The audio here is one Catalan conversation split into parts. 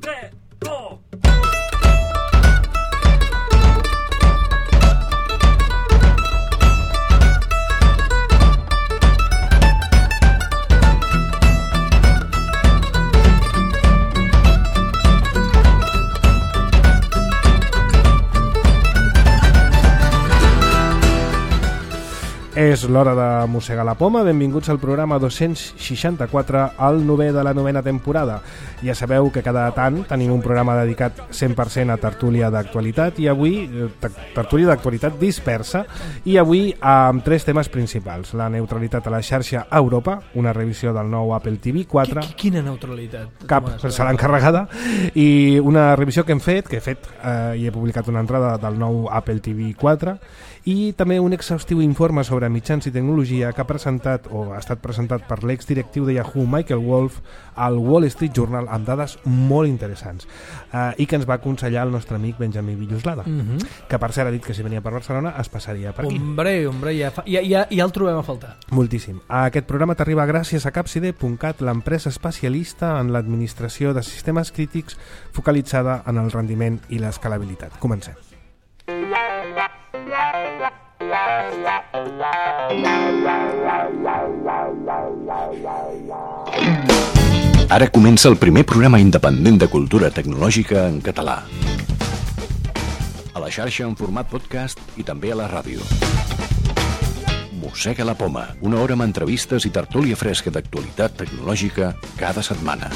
3, 2... És l'hora de mossegar la poma. Benvinguts al programa 264, el 9è de la 9a temporada. Ja sabeu que cada tant tenim un programa dedicat 100% a tertúlia d'actualitat i avui, tertúlia d'actualitat dispersa, i avui amb 3 temes principals. La neutralitat a la xarxa Europa, una revisió del nou Apple TV 4. Quina neutralitat? Cap, serà encarregada. I una revisió que he fet i he publicat una entrada del nou Apple TV 4, i també un exhaustiu informe sobre mitjans i tecnologia que ha presentat o ha estat presentat per l'exdirectiu de Yahoo, Michael Wolff, al Wall Street Journal, amb dades molt interessants, i que ens va aconsellar el nostre amic Benjamí Villoslada, que per cert ha dit que si venia per Barcelona es passaria per aquí. Hombre, ja el trobem a faltar. Moltíssim. Aquest programa t'arriba gràcies a Capside.cat, l'empresa especialista en l'administració de sistemes crítics focalitzada en el rendiment i l'escalabilitat. Comencem. Ara comença el primer programa independent de cultura tecnològica en català. A la xarxa en format podcast i també a la ràdio. Mossega la poma, una hora amb entrevistes i tertúlia fresca d'actualitat tecnològica cada setmana.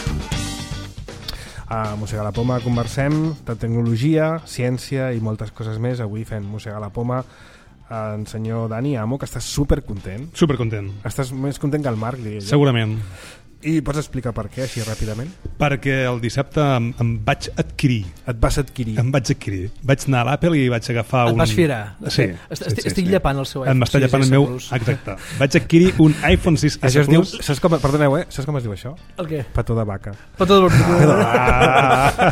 A Mossegar la poma conversem de tecnologia, ciència i moltes coses més. Avui fem Mossegar la poma en senyor Dani Amo, que estàs supercontent. Supercontent. Estàs més content que el Marc, diria jo. Segurament. I pots explicar per què, així ràpidament? Perquè el dissabte em vaig adquirir. Et vas adquirir? Em vaig adquirir. Vaig anar a l'Apple i vaig agafar Et vas firar? Sí. Estic llepant el seu iPhone. Em està llepant el meu... Exacte. Vaig adquirir un iPhone 6S Plus. Això es diu... Perdoneu, saps com es diu això? El què? Petó de vaca. Petó de vaca.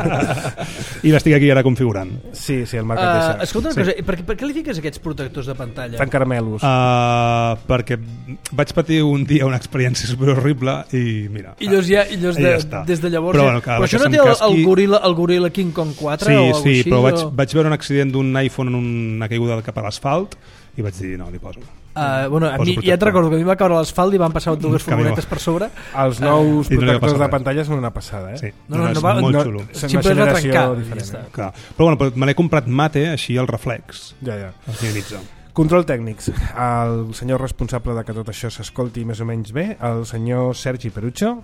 I l'estic aquí ara configurant. Sí, el Marc et deixa. Escolta una cosa, per què li fiques aquests protectors de pantalla? Fan caramelos. Perquè vaig patir un dia una experiència superhorrible i mira... I llavors des de llavors... Però això no té el Gorilla King Kong 4 o alguna cosa així? Sí, però vaig veure un accident d'un iPhone en una caiguda cap a l'asfalt i vaig dir, no, li poso. A mi ja et recordo que a mi va caure a l'asfalt i van passar dues furgonetes per sobre. Els nous protectors de pantalla són una passada, Sí, és molt xulo. Sempre és retrencar. Però bueno, me l'he comprat mate, així el reflex. Ja. El finalitza. Control tècnics. El senyor responsable de que tot això s'escolti més o menys bé, el senyor Sergi Perucho.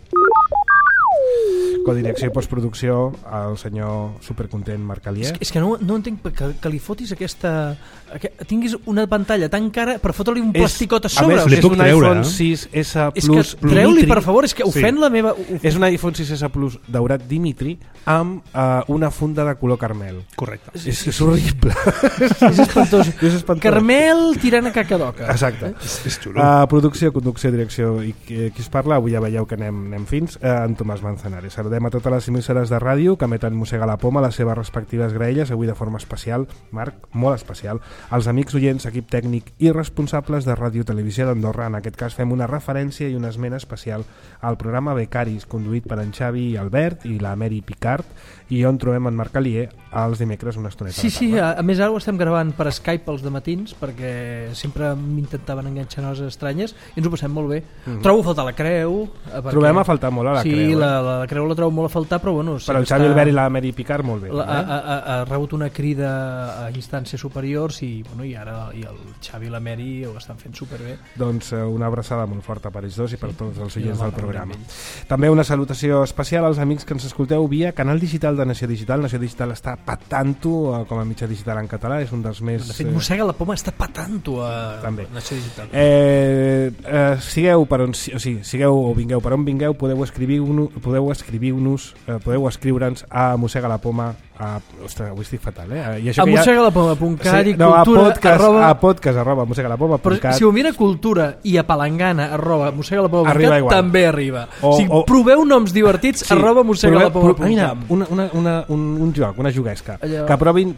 Codirecció i postproducció, el senyor supercontent Marc Alier. És que no entenc que li fotis aquesta... tinguis una pantalla tan cara per fotre-li un plasticot a sobre. A més, és un iPhone 6S Plus. És que treu-li, per favor, és que ofèn la meva... És un iPhone 6S Plus daurat Dimitri amb una funda de color carmel. Correcte. És horrible. És espantós. Carmel tirant a cacadoca. Exacte. És xulo. Producció, conducció, direcció i qui es parla, avui ja veieu que anem fins, en Tomàs Manzanares. Saludem a totes les emissores de ràdio que emeten Mossega la Poma, les seves respectives graelles, avui de forma especial, Marc, molt especial, als amics oients, equip tècnic i responsables de Ràdio Televisió d'Andorra. En aquest cas fem una referència i una esmena especial al programa Becaris, conduït per en Xavi i Albert i la Mary Picard, i on trobem en Marc Alier els dimecres una estoneta. Sí, a més ara ho estem gravant per Skype els dematins perquè sempre m'intentaven enganxar coses estranyes i ens ho passem molt bé. Trobo a faltar la creu. Trobem a faltar molt a la creu. Sí, la creu la trobo molt a faltar, però bueno... Però el Xavi Albert i la Mary Picard molt bé. Ha rebut una crida a instàncies superiors i ara el Xavi i la Mary ho estan fent superbé. Doncs una abraçada molt forta per ells dos i per tots els oients del programa. També una salutació especial als amics que ens escolteu via canal digital de Nació Digital. Nació Digital està patant-ho com a mitjà digital en català, és un dels més... De fet, Mossega la Poma està patant-ho a Nació Digital. Sigueu per on, sigueu o vingueu per on vingueu, podeu escriure-nos a mossegalapoma Ostres, avui estic fatal, I a mosegalapoma.cat i cultura a podcast@mosegalapoma.cat. Però si ho mira cultura i a palangana@mosegalapoma.cat també arriba. O sigui, proveu noms divertits @mosegalapoma.cat. Mira, un joc, una juguesca. Que provin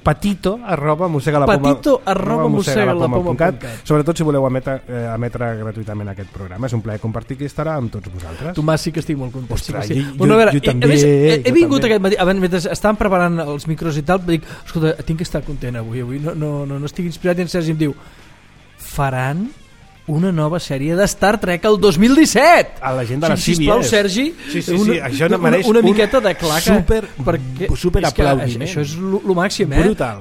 patito@mosegalapoma.cat. Sobretot si voleu emetre gratuïtament aquest programa. És un plaer compartir que estarà amb tots vosaltres. Tomàs, sí que estic molt content. Ostres, jo també. He vingut aquest matí, mentre estàvem preparant els micros i tal, dic, escolta, tinc que estar content avui no estic inspirat, i en Sergi em diu, faran una nova sèrie de Star Trek el 2017. A la gent de les CBS. Sisplau, Sergi, això no mereix una miqueta de claca. Super aplaudiment. Això és lo màxim, brutal.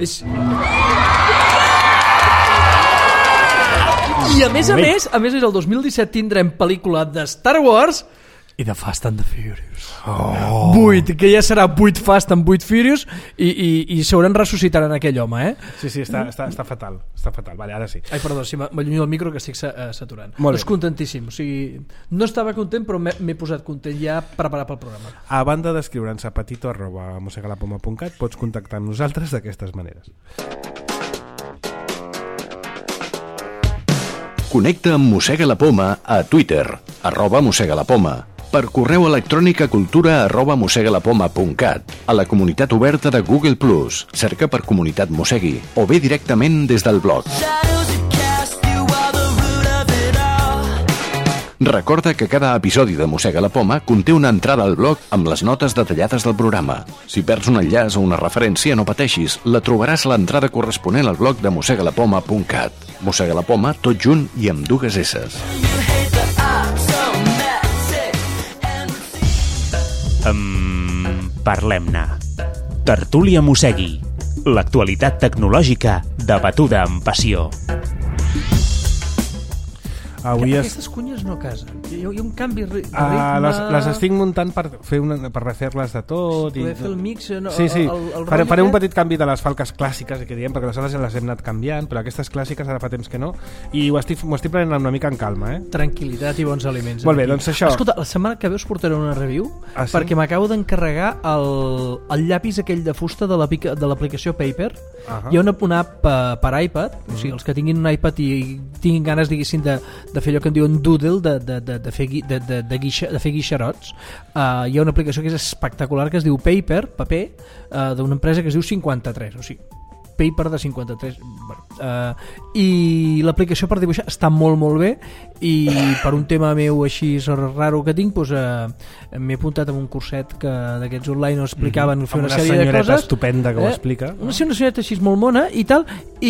I a més, el 2017 tindrem pel·lícula de Star Wars i de Fast and the Furious. 8, que ja serà 8 Fast and 8 Furious, i s'hauran ressuscitaran aquell home, Sí, està fatal. Vale, ara sí. Ai, perdó, si m'allunyo del micro que estic saturant. Molt bé. És contentíssim. O sigui, no estava content, però m'he posat content ja preparat pel programa. A banda d'escriure'ns a patito@mosegalapoma.cat, pots contactar amb nosaltres d'aquestes maneres. Connecta amb Mossega la Poma a Twitter, @mossegalapoma, per correu electrònic a cultura@mossegalapoma.cat, a la comunitat oberta de Google+, cerca per Comunitat Mossegui, o bé directament des del blog. Recorda que cada episodi de Mossega la Poma conté una entrada al blog amb les notes detallades del programa. Si perds un enllaç o una referència, no pateixis, la trobaràs a l'entrada corresponent al blog de mossegalapoma.cat. Mossega la Poma, tot junt i amb 2 esses. Parlem-ne. Tertúlia Mossegui. L'actualitat tecnològica debatuda amb passió. Aquestes cunyes no casen. Hi ha un canvi de ritme. Les estic muntant per refer-les de tot. Poder fer el mix. Sí. Faré un petit canvi de les falques clàssiques, que diem, perquè les altres ja les hem anat canviant, però aquestes clàssiques ara fa temps que no, i m'ho estic prenent una mica en calma. Tranquil·litat i bons aliments. Molt bé, doncs això. Escolta, la setmana que ve us portaré una review, perquè m'acabo d'encarregar el llapis aquell de fusta de l'aplicació Paper. Hi ha una app per iPad, o sigui, els que tinguin un iPad i tinguin ganes, diguéssim, de fer allò que en diuen doodle, de fer guixarots. Hi ha una aplicació que és espectacular, que es diu Paper, paper, d'una empresa que es diu 53, o sigui, Paper de 53. I l'aplicació per dibuixar està molt bé, i per un tema meu així raro que tinc, doncs, m'he apuntat en un curset d'aquests online on explicaven fer una sèrie de coses. Una senyoreta estupenda que ho explica. Una senyoreta així molt mona i tal,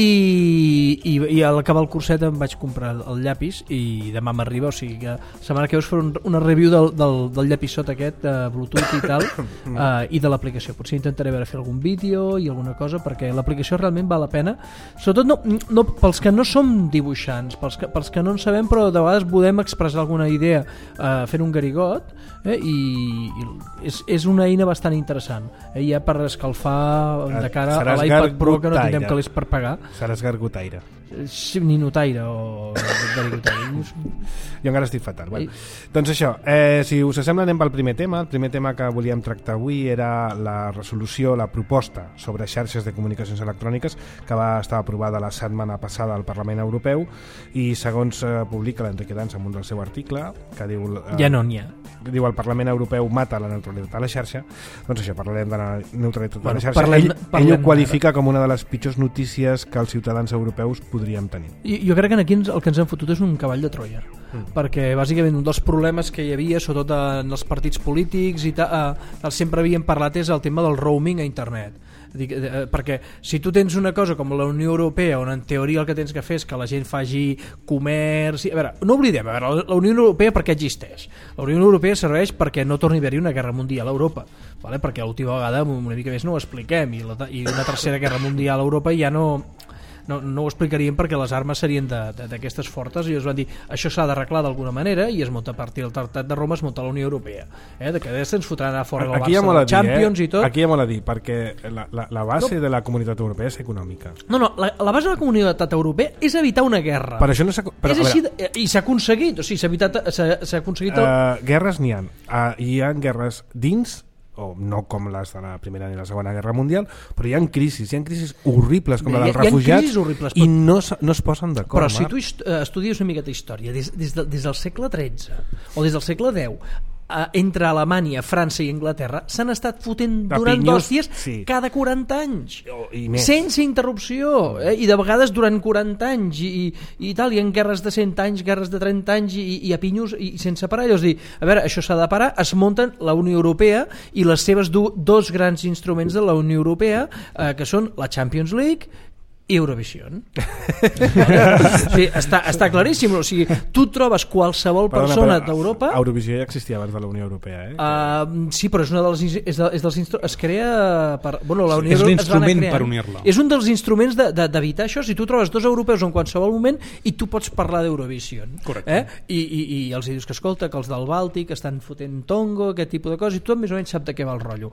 i a l'acabar el curset em vaig comprar el llapis i demà m'arriba, o sigui que la setmana que veus fer una review del llapissot aquest de Bluetooth i tal, i de l'aplicació. Potser intentaré fer algun vídeo i alguna cosa, perquè l'aplicació realment val la pena, sobretot no pels que no som dibuixants, pels que no en sabem, però de vegades podem expressar alguna idea fent un garigot, i és una eina bastant interessant, ja per escalfar de cara a l'iPad Pro, que no tindrem calés per pagar. Seràs gargotaire. Sí, ninotaire o garigotaire. Jo encara estic fatal. Bueno, doncs això, si us sembla, anem pel primer tema. El primer tema que volíem tractar avui era la resolució, la proposta sobre xarxes de comunicacions electròniques, que va estar aprovada la setmana passada al Parlament Europeu, i segons publica l'Enrique Dans en un del seu article, que diu... Ja no n'hi ha. Diu el Parlament Europeu mata la neutralitat a la xarxa. Doncs això, parlarem de la neutralitat a la xarxa. Ell ho qualifica com una de les pitjors notícies que els ciutadans europeus podríem tenir. Jo crec que aquí el que ens han fotut és un cavall de Troia, perquè bàsicament un dels problemes que hi havia, sobretot en els partits polítics i sempre havien parlat, és el tema del roaming a internet. Perquè si tu tens una cosa com la Unió Europea, on en teoria el que tens que fer és que la gent faci comerç, a veure, no oblidem, la Unió Europea per què existeix? La Unió Europea serveix perquè no torni a haver-hi una guerra mundial a Europa, perquè l'última vegada una mica més no ho expliquem, i una tercera guerra mundial a Europa ja no ho explicaríem, perquè les armes serien d'aquestes fortes, i es van dir això s'ha d'arreglar d'alguna manera, i es munta a partir del Tractat de Roma, es munta la Unió Europea, de que ens fotran a fora del Barça dels Champions i tot. Aquí hi ha molt a dir, perquè la base de la Comunitat Europea és econòmica. La base de la Comunitat Europea és evitar una guerra. Per això no s'ha... I s'ha aconseguit, o sigui, s'ha aconseguit... Guerres n'hi ha. Hi ha guerres dins o no com les de la Primera ni la Segona Guerra Mundial, però hi ha crisis horribles com la dels refugiats i no es posen d'acord. Però si tu estudies una miqueta història des del segle XIII o des del segle X, entre Alemanya, França i Anglaterra s'han estat fotent durant d'hòsties cada 40 anys sense interrupció, i de vegades durant 40 anys i tal, i en guerres de 100 anys, guerres de 30 anys i a pinyos i sense parar. És a dir, a veure, això s'ha de parar. Es munten la Unió Europea i les seves dos grans instruments de la Unió Europea, que són la Champions League i Eurovision. Sí, està claríssim. O sigui, tu trobes qualsevol persona d'Europa. Eurovisió ja existia abans de la Unió Europea, sí, però és una dels es crea per, bueno, la Unió és l'instrument per unir-la. És un dels instruments d'evitar això. Si tu trobes dos europeus en qualsevol moment i tu pots parlar d'Eurovision, i els dius que escolta, que els del Bàltic estan fotent tongo, aquest tipus de coses, i tothom més o menys sap de què va el rotllo,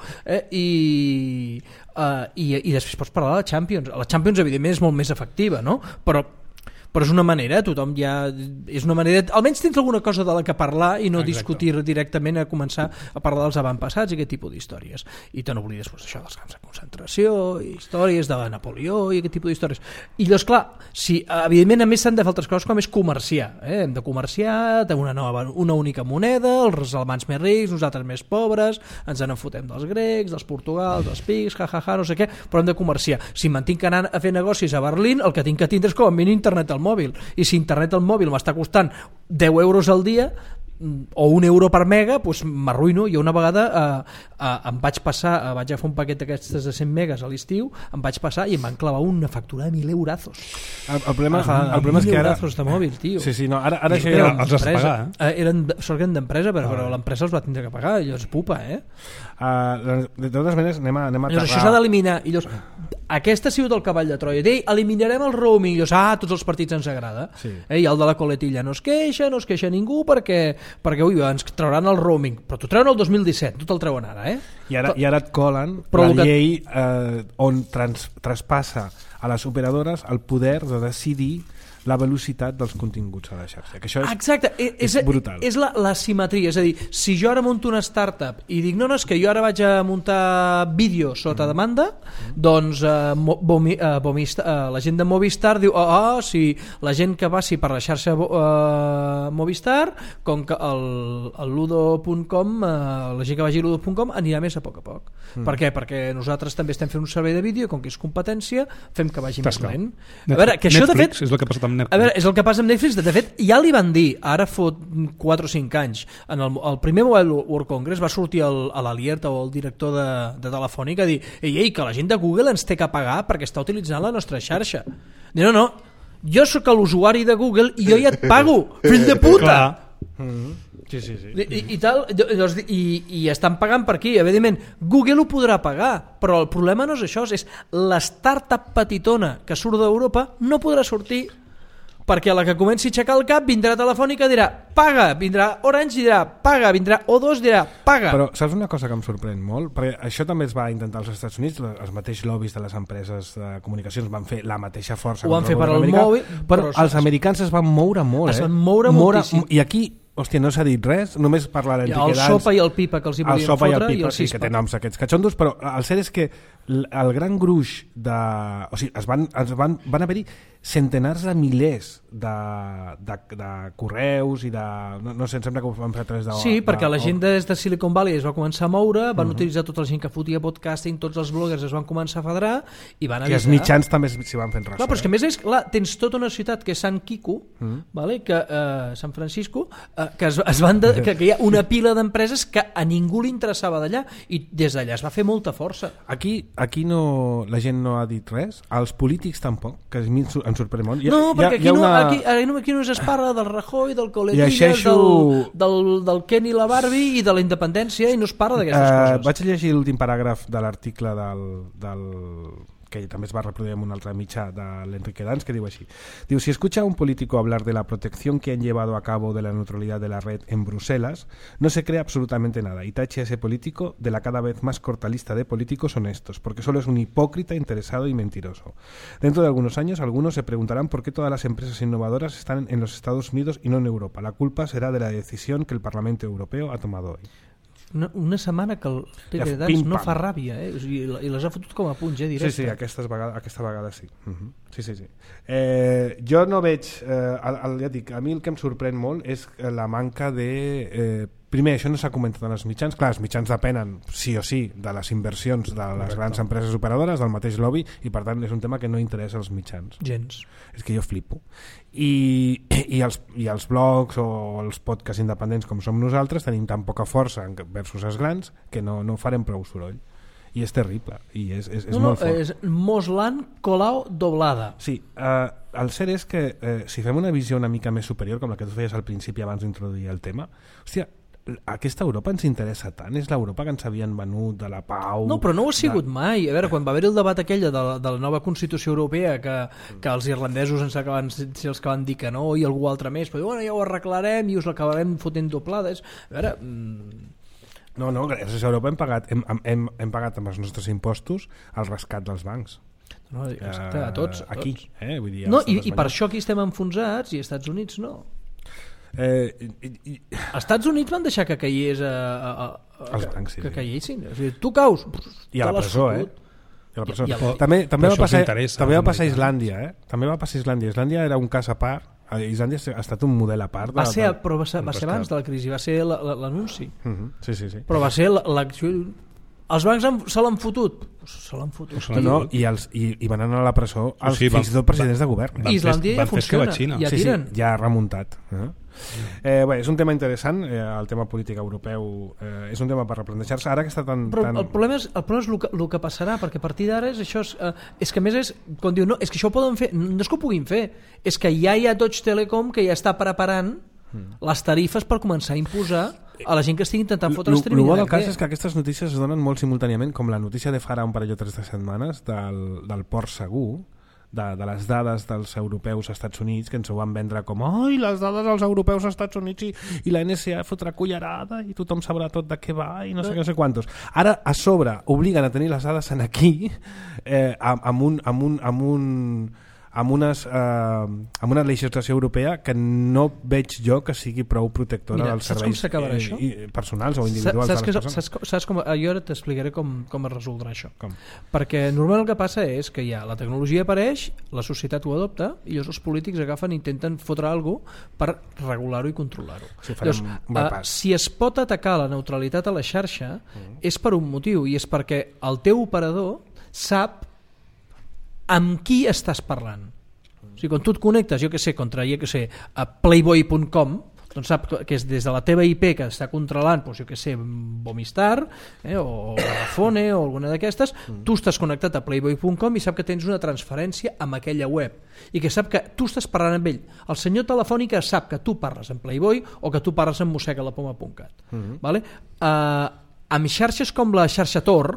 i després pots parlar de la Champions. La Champions, evidentment, és molt més efectiva, no? Però és una manera, tothom ja és una manera, almenys tens alguna cosa de la que parlar i no discutir directament, a començar a parlar dels avantpassats i aquest tipus d'històries. I te n'oblides això dels camps de concentració, històries de Napoleó i aquest tipus d'històries. I llavors, clar, evidentment a més s'han de fer altres coses com és comerciar, hem de comerciar, tenim una única moneda, els alemanys més rics, nosaltres més pobres, ens en fotem dels grecs, dels portugals, dels pics, no sé què, però hem de comerciar. Si m'entinc anant a fer negocis a Berlín, el que tinc que tindre és com a mínim internet al mòbil, i si internet al mòbil m'està costant 10 euros al dia o €1 per mega, doncs m'arruïno. Jo una vegada em vaig agafar un paquet d'aquestes de 100 megas a l'estiu, em vaig passar i em van clavar una factura de 1.000 eurazos. El problema és que ara... 1.000 eurazos de mòbil, tio. Sí, no, ara això ja... Els has de pagar, Eren d'empresa, però l'empresa els va tindre que pagar, i llavors pupa, De totes maneres, anem a aterrar... Això s'ha d'eliminar. I llavors, aquest ha sigut el cavall de Troia. Eliminarem el roaming. I llavors, tots els partits ens agrada. I el de la coletilla no es queixa ningú perquè ens trauran el roaming. Però t'ho treuen el 2017, tu te'l treuen ara, I ara et colen la llei on traspassa a les operadores el poder de decidir la velocitat dels continguts a la xarxa, que això és brutal. És la simetria, és a dir, si jo ara monto una startup i dic, no, és que jo ara vaig a muntar vídeo sota demanda, doncs la gent de Movistar diu, si la gent que passi per la xarxa Movistar, com que el ludo.com, la gent que vagi a ludo.com anirà més a poc a poc. Per què? Perquè nosaltres també estem fent un servei de vídeo, com que és competència, fem que vagi més lent. A veure, que això de fet... és el que ha passat amb Netflix. A veure, és el que passa amb Netflix. De fet, ja li van dir, ara fot 4 o 5 anys, en el primer Mobile World Congress va sortir a l'Alierta o el director de Telefònica a dir, ei, que la gent de Google ens té que pagar perquè està utilitzant la nostra xarxa. Diu, no, jo sóc l'usuari de Google i jo ja et pago, fill de puta! Sí. I estan pagant per aquí. Evidentment, Google ho podrà pagar, però el problema no és això, és l'startup petitona que surt d'Europa no podrà sortir, perquè a la que comenci a aixecar el cap vindrà Telefònica i dirà paga, vindrà Orange i dirà paga, vindrà O2 i dirà paga. Però saps una cosa que em sorprèn molt? Perquè això també es va intentar als Estats Units, els mateixos lobbies de les empreses de comunicacions van fer la mateixa força. Ho van fer per al mòbil, però els americans es van moure molt. Es van moure moltíssim. I aquí, hòstia, no s'ha dit res, només parlarem el Sopa i el Pipa que els hi volien fotre, i el Pipa, sí, que té noms aquests catxondos, però el cert és que el gran gruix de... O sigui, van haver-hi centenars de milers de correus i de... No sé, em sembla que ho van fer a través de... Sí, perquè la gent des de Silicon Valley es va començar a moure, van utilitzar tota la gent que fotia podcasting, tots els bloggers es van començar a federar i van avisar... Que els mitjans també s'hi van fent ressò. Clar, però és que a més tens tota una ciutat que és San Quico, San Francisco, que hi ha una pila d'empreses que a ningú li interessava d'allà i des d'allà es va fer molta força. Aquí no, la gent no ha dit res, els polítics tampoc, que a mi em sorprèn molt. Aquí no es parla del Rajoy, del Coletillas, del Ken i la Barbie i de la independència, i no es parla d'aquestes coses. Vaig llegir l'últim paràgraf de l'article del que també es va reproduir en un altre mitjà de l'Enrique Dans, que diu així. Diu, si escucha a un político hablar de la protección que han llevado a cabo de la neutralidad de la red en Bruselas, no se cree absolutamente nada y tache a ese político de la cada vez más corta lista de políticos honestos, porque solo es un hipócrita, interesado y mentiroso. Dentro de algunos años, algunos se preguntarán por qué todas las empresas innovadoras están en los Estados Unidos y no en Europa. La culpa será de la decisión que el Parlamento Europeo ha tomado hoy. una setmana que el TV3 no fa ràbia, i les ha fotut com a punts, directe. Sí, aquesta vegada sí. Sí. Jo no veig, ja dic, a mi el que em sorprèn molt és la manca de... Primer, això no s'ha comentat en els mitjans. Clar, els mitjans depenen, sí o sí, de les inversions de les grans empreses operadores, del mateix lobby, i per tant és un tema que no interessa als mitjans. Gens. És que jo flipo. I els blogs o els podcasts independents com som nosaltres tenim tan poca força versus els grans que no farem prou soroll. I és terrible. I és molt fort. És Moslan Colau doblada. Sí, el cert és que si fem una visió una mica més superior, com la que tu feies al principi abans d'introduir el tema, hòstia, aquesta Europa ens interessa tant? És l'Europa que ens havien venut de la pau? No, però no ho ha sigut mai. A veure, quan va haver el debat aquell de la nova Constitució Europea, que els irlandesos ens acaben ser els que van dir que no, i algú altre més, però bueno, ja ho arreglarem i us l'acabarem fotent doblades. A veure... No, gràcies a Europa hem pagat amb els nostres impostos el rescat dels bancs. No, exacte, a tots. Aquí, vull dir, no, i per això aquí estem enfonsats i als Estats Units no. Els Estats Units van deixar que caigués els bancs, que caiguessin. O sigui, tu caus i a la presó, També va passar a Islàndia, També va passar a Islàndia. Islàndia era un cas a part. Islàndia ha estat un model a part. Va ser abans de la crisi, va ser l'anunci. Sí. Però va ser l'acció... Els bancs se l'han fotut. I van anar a la presó els fins i tot presidents de govern. Islàndia ja funciona, ja tiren. Ja ha remuntat. Bé, és un tema interessant, el tema polític europeu és un tema per replantejar-se ara que està tan... Però el problema és el que passarà, perquè a partir d'ara és que a més és, quan diu, no, és que això ho poden fer, no és que ho puguin fer, és que ja hi ha Deutsche Telekom que ja està preparant les tarifes per començar a imposar a la gent que estigui intentant fotre el streaming. El bo del cas és que aquestes notícies es donen molt simultàniament, com la notícia de farà un parell o 3 de setmanes del port segur, de les dades dels europeus als Estats Units, que ens ho van vendre com les dades dels europeus als Estats Units i la NSA fotrà cullerada i tothom sabrà tot de què va i no sé quantos. Ara a sobre obliguen a tenir les dades en aquí amb una legislació europea que no veig jo que sigui prou protectora dels serveis personals o individuals. Saps com? Jo ara t'explicaré com es resoldrà això. Perquè normalment el que passa és que la tecnologia apareix, la societat ho adopta i llavors els polítics agafen i intenten fotre alguna cosa per regular-ho i controlar-ho. Si es pot atacar la neutralitat a la xarxa és per un motiu, i és perquè el teu operador sap amb qui estàs parlant. O sigui, quan tu et connectes, contra a playboy.com, doncs sap que és des de la teva IP que està controlant, Vomistar o Vodafone o alguna d'aquestes, tu estàs connectat a playboy.com i sap que tens una transferència amb aquella web i que sap que tu estàs parlant amb ell. El senyor Telefònica sap que tu parles amb Playboy o que tu parles amb mosegalapoma.cat. Vale? Amb xarxes com la xarxa Tor,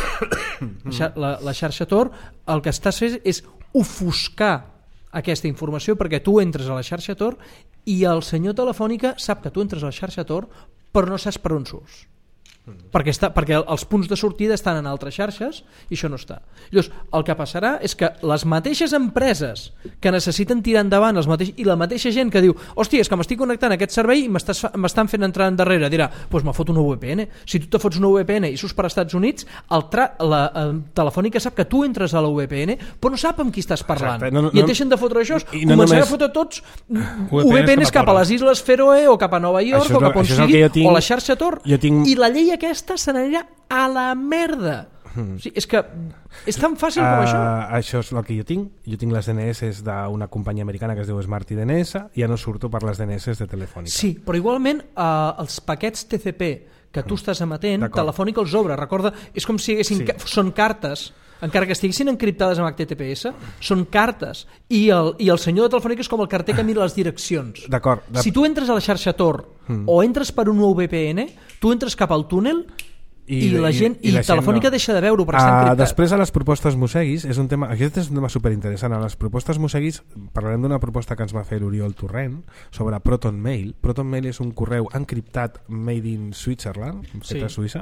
la xarxa Tor, el que estàs fent és ofuscar aquesta informació perquè tu entres a la xarxa Tor i el senyor Telefònica sap que tu entres a la xarxa Tor però no saps per on surts. Perquè els punts de sortida estan en altres xarxes i això no està. Llavors, el que passarà és que les mateixes empreses que necessiten tirar endavant i la mateixa gent que diu hòstia, és que m'estic connectant a aquest servei i m'estan fent entrar endarrere, dirà, doncs me fot una VPN. Si tu te fots una VPN i surts per Estats Units, la Telefònica sap que tu entres a la VPN però no sap amb qui estàs parlant. I et deixen de fotre això, començarà a fotre tots VPNs cap a les Isles Feroe o cap a Nova York o cap on sigui, o la xarxa Tor, i la llei aquesta se n'anirà a la merda. O sigui, és que és tan fàcil com això. Això és el que jo tinc. Jo tinc les DNS d'una companyia americana que es diu Smart DNS, i ja no surto per les DNS de Telefònica. Sí, però igualment els paquets TCP que tu estàs emetent, Telefònica els obre. Recorda, és com si són cartes, encara que estiguessin encriptades amb HTTPS, són cartes, i el senyor de Telefònica és com el carter que mira les direccions. Si tu entres a la xarxa Tor o entres per un VPN, tu entres cap al túnel i Telefònica deixa de veure perquè està encriptat. Després a les propostes Moseguis aquest és un tema superinteressant. A les propostes Moseguis parlarem d'una proposta que ens va fer l'Oriol Torrent sobre Proton Mail. Proton Mail és un correu encriptat made in Switzerland, fet a Suïssa,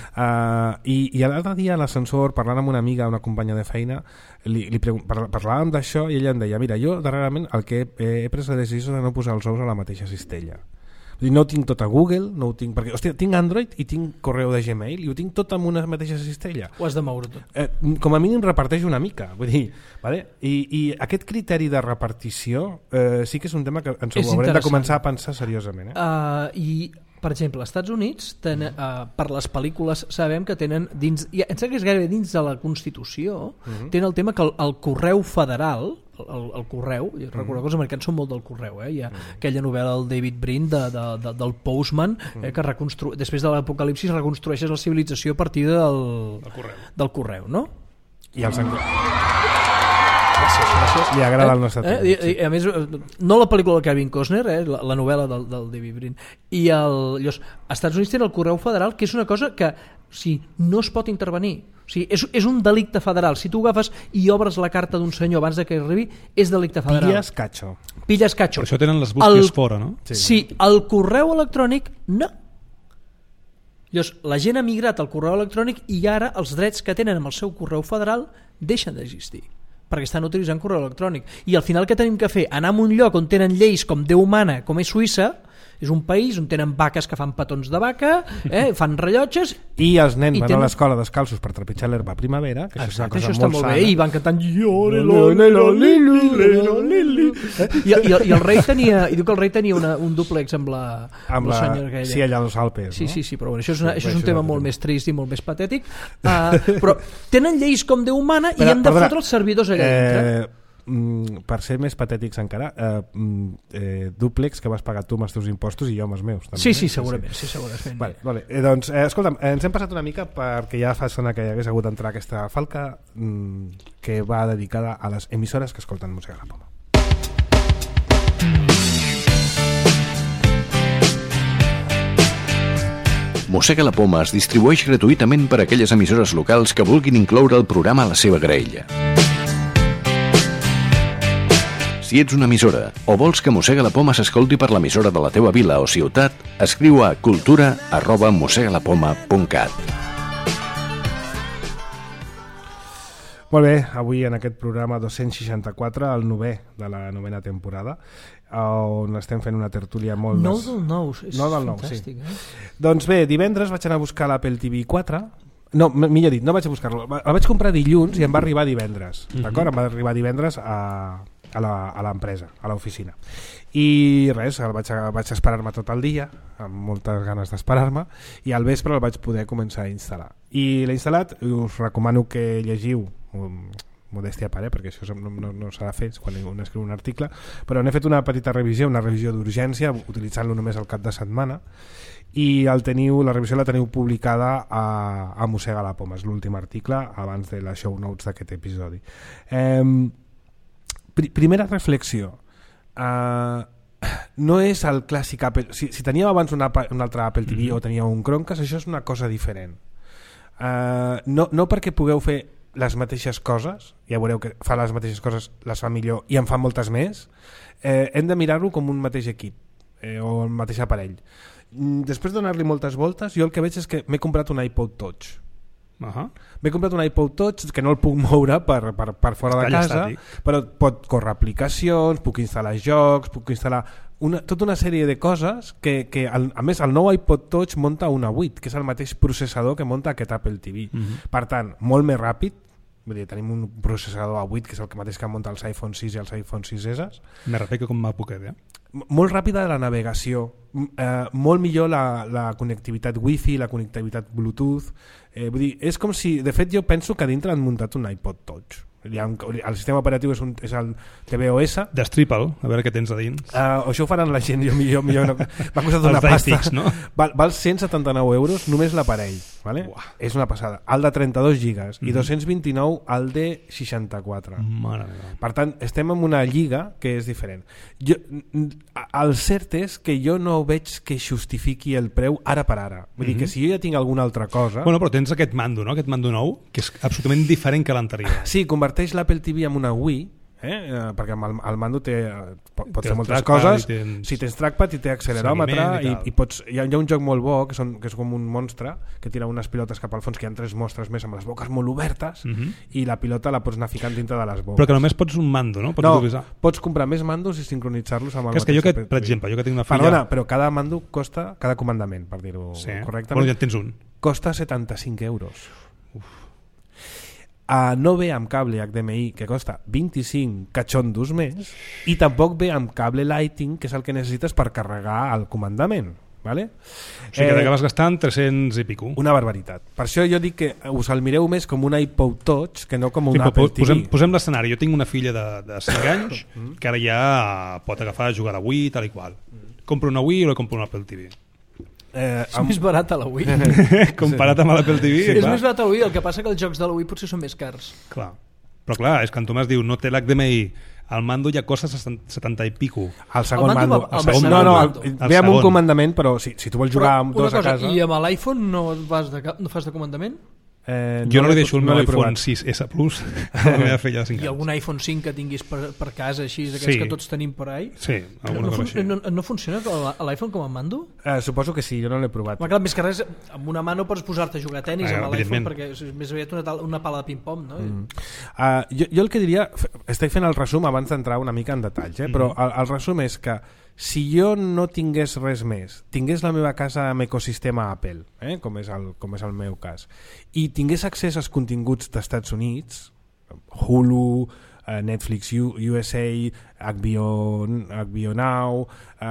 i l'altre dia a l'ascensor, parlant amb una amiga, una companya de feina, parlàvem d'això i ella em deia, mira, jo darrerament el que he pres la decisió de no posar els ous a la mateixa cistella, Vull dir, no ho tinc tot a Google, no ho tinc... Perquè, hòstia, tinc Android i tinc correu de Gmail i ho tinc tot amb una mateixa cistella. Ho has de moure tot. Com a mínim reparteix una mica, vull dir, vale? I aquest criteri de repartició sí que és un tema que ens ho haurem de començar a pensar seriosament. I, per exemple, als Estats Units, per les pel·lícules, sabem que tenen dins, em sembla que és gairebé dins de la Constitució, tenen el tema que el correu federal, el correu, recordeu que els americans són molt del correu, hi ha aquella novel·la del David Brin del Postman, que després de l'apocalipsis reconstrueixes la civilització a partir del correu, no? I els gràcies. Li agrada el nostre temps. A més, no la pel·lícula de Kevin Costner, la novel·la del David Brin, i als Estats Units tenen el correu federal, que és una cosa que no es pot intervenir. O sigui, és un delicte federal. Si tu agafes i obres la carta d'un senyor abans que arribi, és delicte federal. Pilles catxo. Per això tenen les bústies fora, no? Sí, el correu electrònic no. Llavors, la gent ha migrat al correu electrònic i ara els drets que tenen amb el seu correu federal deixen d'existir, perquè estan utilitzant correu electrònic. I al final què tenim que fer? Anar a un lloc on tenen lleis com Déu mana, com és Suïssa, és un país on tenen vaques que fan petons de vaca, fan rellotges... I els nens van a l'escola descalços per trepitjar l'herba a primavera, que això és una cosa molt sana. I van cantant... I el rei tenia... I diu que el rei tenia un dúplex amb la senyora aquella. Sí, allà als Alpes. Sí, però bueno, això és un tema molt més trist i molt més patètic. Però tenen lleis com Déu mana i hem de fotre els servidors allà dintre. Per ser més patètics encara, dúplex que vas pagar tu amb els teus impostos i jo amb els meus també. Sí, segurament. Vale. Doncs, escolta'm, ens hem passat una mica perquè ja fa estona que hi hagués hagut d'entrar aquesta falca que va dedicada a les emissores que escolten Mossega la Poma. Mossega la Poma es distribueix gratuïtament per a aquelles emissores locals que vulguin incloure el programa a la seva graella. Si ets una emissora o vols que Mossega la Poma s'escolti per l'emissora de la teua vila o ciutat, escriu a cultura@mossegalapoma.cat. Molt bé, avui en aquest programa 264, el 9è de la 9a temporada, on estem fent una tertúlia molt... 9 del 9, és fantàstic. Doncs bé, divendres vaig anar a buscar l'Apple TV 4. No, millor dit, no vaig a buscar-lo. El vaig comprar dilluns i em va arribar divendres. D'acord? Em va arribar divendres a l'empresa, a l'oficina. I res, vaig esperar-me tot el dia, amb moltes ganes d'esperar-me, i al vespre el vaig poder començar a instal·lar. I l'he instal·lat, us recomano que llegiu, modèstia a part, perquè això no s'ha de fer quan un escriu un article, però n'he fet una petita revisió, una revisió d'urgència, utilitzant-lo només al cap de setmana, i la revisió la teniu publicada a Mossega la Poma, és l'últim article abans de les show notes d'aquest episodi. Primera reflexió, no és el clàssic Apple. Si teníeu abans un altre Apple TV o teníeu un Chromecast, això és una cosa diferent. No perquè pugueu fer les mateixes coses, ja veureu que fa les mateixes coses, les fa millor i en fa moltes més, hem de mirar-ho com un mateix equip o el mateix aparell. Després de donar-li moltes voltes, jo el que veig és que m'he comprat un iPod Touch. M'he comprat un iPod Touch que no el puc moure per fora de casa, però pot córrer aplicacions, puc instal·lar jocs, puc instal·lar tota una sèrie de coses que a més el nou iPod Touch munta una 8, que és el mateix processador que munta aquest Apple TV. Per tant, molt més ràpid. Vull dir, tenim un processador A8 que és el mateix que munta els iPhone 6 i els iPhone 6S. Més ràpid que com MacBook Air, molt ràpida la navegació, molt millor la connectivitat Wi-Fi, la connectivitat Bluetooth. Vull dir, és com si, de fet jo penso que dintre han muntat un iPod Touch. El sistema operatiu és el tvOS. Destripa'l, a veure què tens a dins. Això ho faran la gent, millor no. M'ha costat una pasta. No? Val 179 euros només l'aparell, vale? És una passada. El de 32 gigas i 229 el de 64. Mare meva. Per tant, estem en una lliga que és diferent. El cert és que jo no veig que justifiqui el preu ara per ara. Vull dir que si jo ja tinc alguna altra cosa... Bueno, però tens aquest mando, no? Aquest mando nou, que és absolutament diferent que l'anterior. Sí, converteix l'Apple TV en una Wii, perquè el mando té, pot Té fer el moltes trackpad coses. i tens Si tens trackpad i té acceleròmetre seguiment i tal. hi ha un joc molt bo que és com un monstre que tira unes pilotes cap al fons, que hi ha 3 monstres més amb les boques molt obertes i la pilota la pots anar ficant dintre de les boques. Però que només pots un mando, no? Pots utilitzar. Pots comprar més mandos i sincronitzar-los amb el Que és que jo, mateix per exemple, jo que tinc una filla... Perdona, però cada mando costa, cada comandament, per dir-ho correctament, Bueno, ja en tens un. costa 75 euros. No ve amb cable HDMI, que costa 25 cachondos més, i tampoc ve amb cable Lighting, que és el que necessites per carregar el comandament, ¿vale? O sigui que t'acabes gastant 300 i pico. Una barbaritat. Per això jo dic que us el mireu més com un iPod Touch que no com un Sí, Apple TV. posem l'escenari. Jo tinc una filla de 5 anys que ara ja pot agafar a jugar a Wii, tal i qual. Compro una Wii o li compro un Apple TV? És més barat a la Wii. Comparat amb l'Apple TV, És clar. més barat a la Wii, el que passa que els jocs de la Wii potser són més cars. Clar. Però clar, és que en Tomàs diu no té l'HDMI, el mando ja costa 70 i pico. El segon El mando mando. va- el segon segon mando. mando. Ve amb un segon. comandament, però si tu vols jugar amb dos a casa... I amb l'iPhone no fas de comandament? Jo no li deixo el meu l'he iPhone provat. 6S Plus a la meva filla de 5 I anys. algun iPhone 5 que tinguis per casa, així, d'aquests Sí. que tots tenim per ahí? Sí, alguna cosa així. No funciona l'iPhone com a mando? Suposo que sí, jo no l'he provat. Clar, més que res, amb una mà no pots posar-te a jugar a tenis amb l'iPhone, evidentment. perquè és més aviat una pala de ping-pong, no? Jo el que diria, estic fent el resum abans d'entrar una mica en detalls, però el resum és que si jo no tingués res més, tingués la meva casa amb ecosistema Apple, com és el meu cas, i tingués accés als continguts d'Estats Units, Hulu, Netflix USA, HBO Now,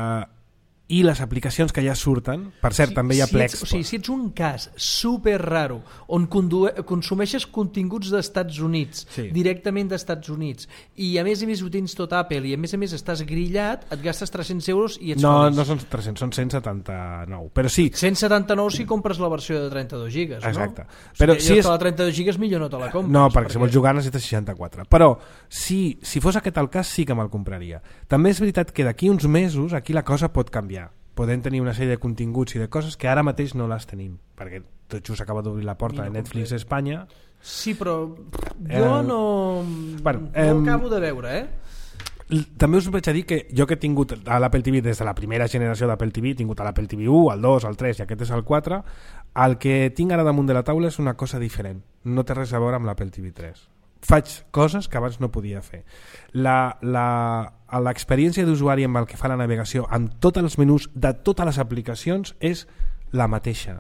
i les aplicacions que ja surten, per cert, també hi ha Plex. O sigui, si ets un cas super raro on consumeixes continguts d'Estats Units, directament d'Estats Units, i a més ho tens tot Apple, i a més estàs grillat, et gastes 300 euros i ets feliç. No són 300, són 179, però sí. 179 si compres la versió de 32 gigas, no? Exacte. Però Però si és... la 32 gigas millor no te la compres. No, perquè si vols jugar necessites 64. Però si fos aquest el cas sí que me'l compraria. També és veritat que d'aquí uns mesos aquí la cosa pot canviar. Podem tenir una sèrie de continguts i de coses que ara mateix no les tenim, perquè tot just acaba d'obrir la porta de Netflix a Espanya. Sí, però jo no acabo de veure, També us vaig a dir que jo que he tingut a l'Apple TV des de la primera generació d'Apple TV, he tingut a l'Apple TV 1, el 2, el 3 i aquest és el 4, el que tinc ara damunt de la taula és una cosa diferent, no té res a veure amb l'Apple TV 3. Faig coses que abans no podia fer. L'experiència d'usuari amb el que fa la navegació amb tots els menús de totes les aplicacions és la mateixa.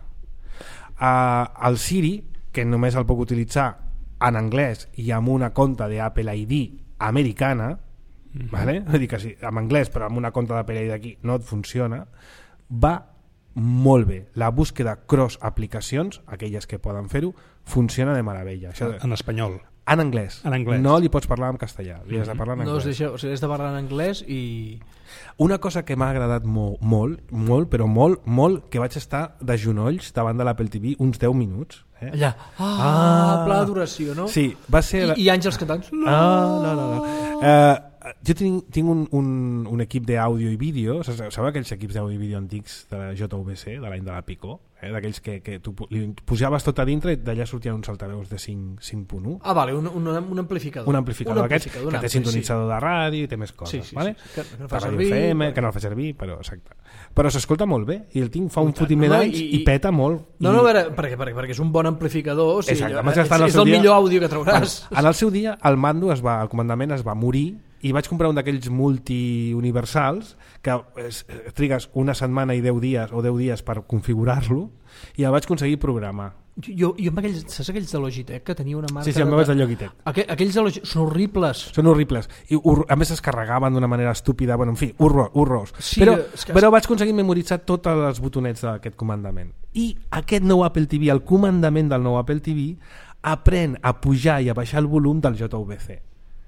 El Siri, que només el puc utilitzar en anglès i amb una compte d'Apple ID americana, vale? Vull dir que sí, en anglès però amb una compte d'Apple ID d'aquí no et funciona, va molt bé. La búsqueda cross aplicacions, aquelles que poden fer-ho, funciona de meravella. Això En espanyol. En anglès. No li pots parlar en castellà, li has de parlar en anglès. No es deixa, o sigui, has de parlar en anglès i... Una cosa que m'ha agradat molt, però molt, que vaig estar de genolls davant de l'Apple TV uns 10 minuts. Allà, pla d'oració, no? Sí, va ser... I àngels cantants. No. Jo tinc un equip d'àudio i vídeo, sabeu aquells equips d'àudio i vídeo antics de la JVC, de l'any de la Pico? D'aquells que tu li pujaves tot a dintre i d'allà sortien uns altaveus de 5.1. Vale, un amplificador. Un amplificador d'aquests que té sintonitzador de ràdio i té més coses. Sí, vale? que no fa Radio servir, FM, que no el fa servir, però exacte. Però s'escolta molt bé i el tinc fa un fotimer d'anys i peta molt. No, a veure, perquè és un bon amplificador, o sigui, és el millor àudio que trauràs. En el seu dia el mando el comandament es va morir i vaig comprar un d'aquells multiuniversals que trigues una setmana i 10 dies o 10 dies per configurar-lo i el vaig aconseguir programar. Jo amb aquells, saps aquells de Logitech que tenia una marca... Sí, el meu és de Logitech. Aquells de Logitech són horribles. Són horribles. I a més es carregaven d'una manera estúpida, bueno, en fi, horrors. Sí, però vaig aconseguir memoritzar tots els botonets d'aquest comandament. I aquest nou Apple TV, el comandament del nou Apple TV, aprèn a pujar i a baixar el volum del JVC.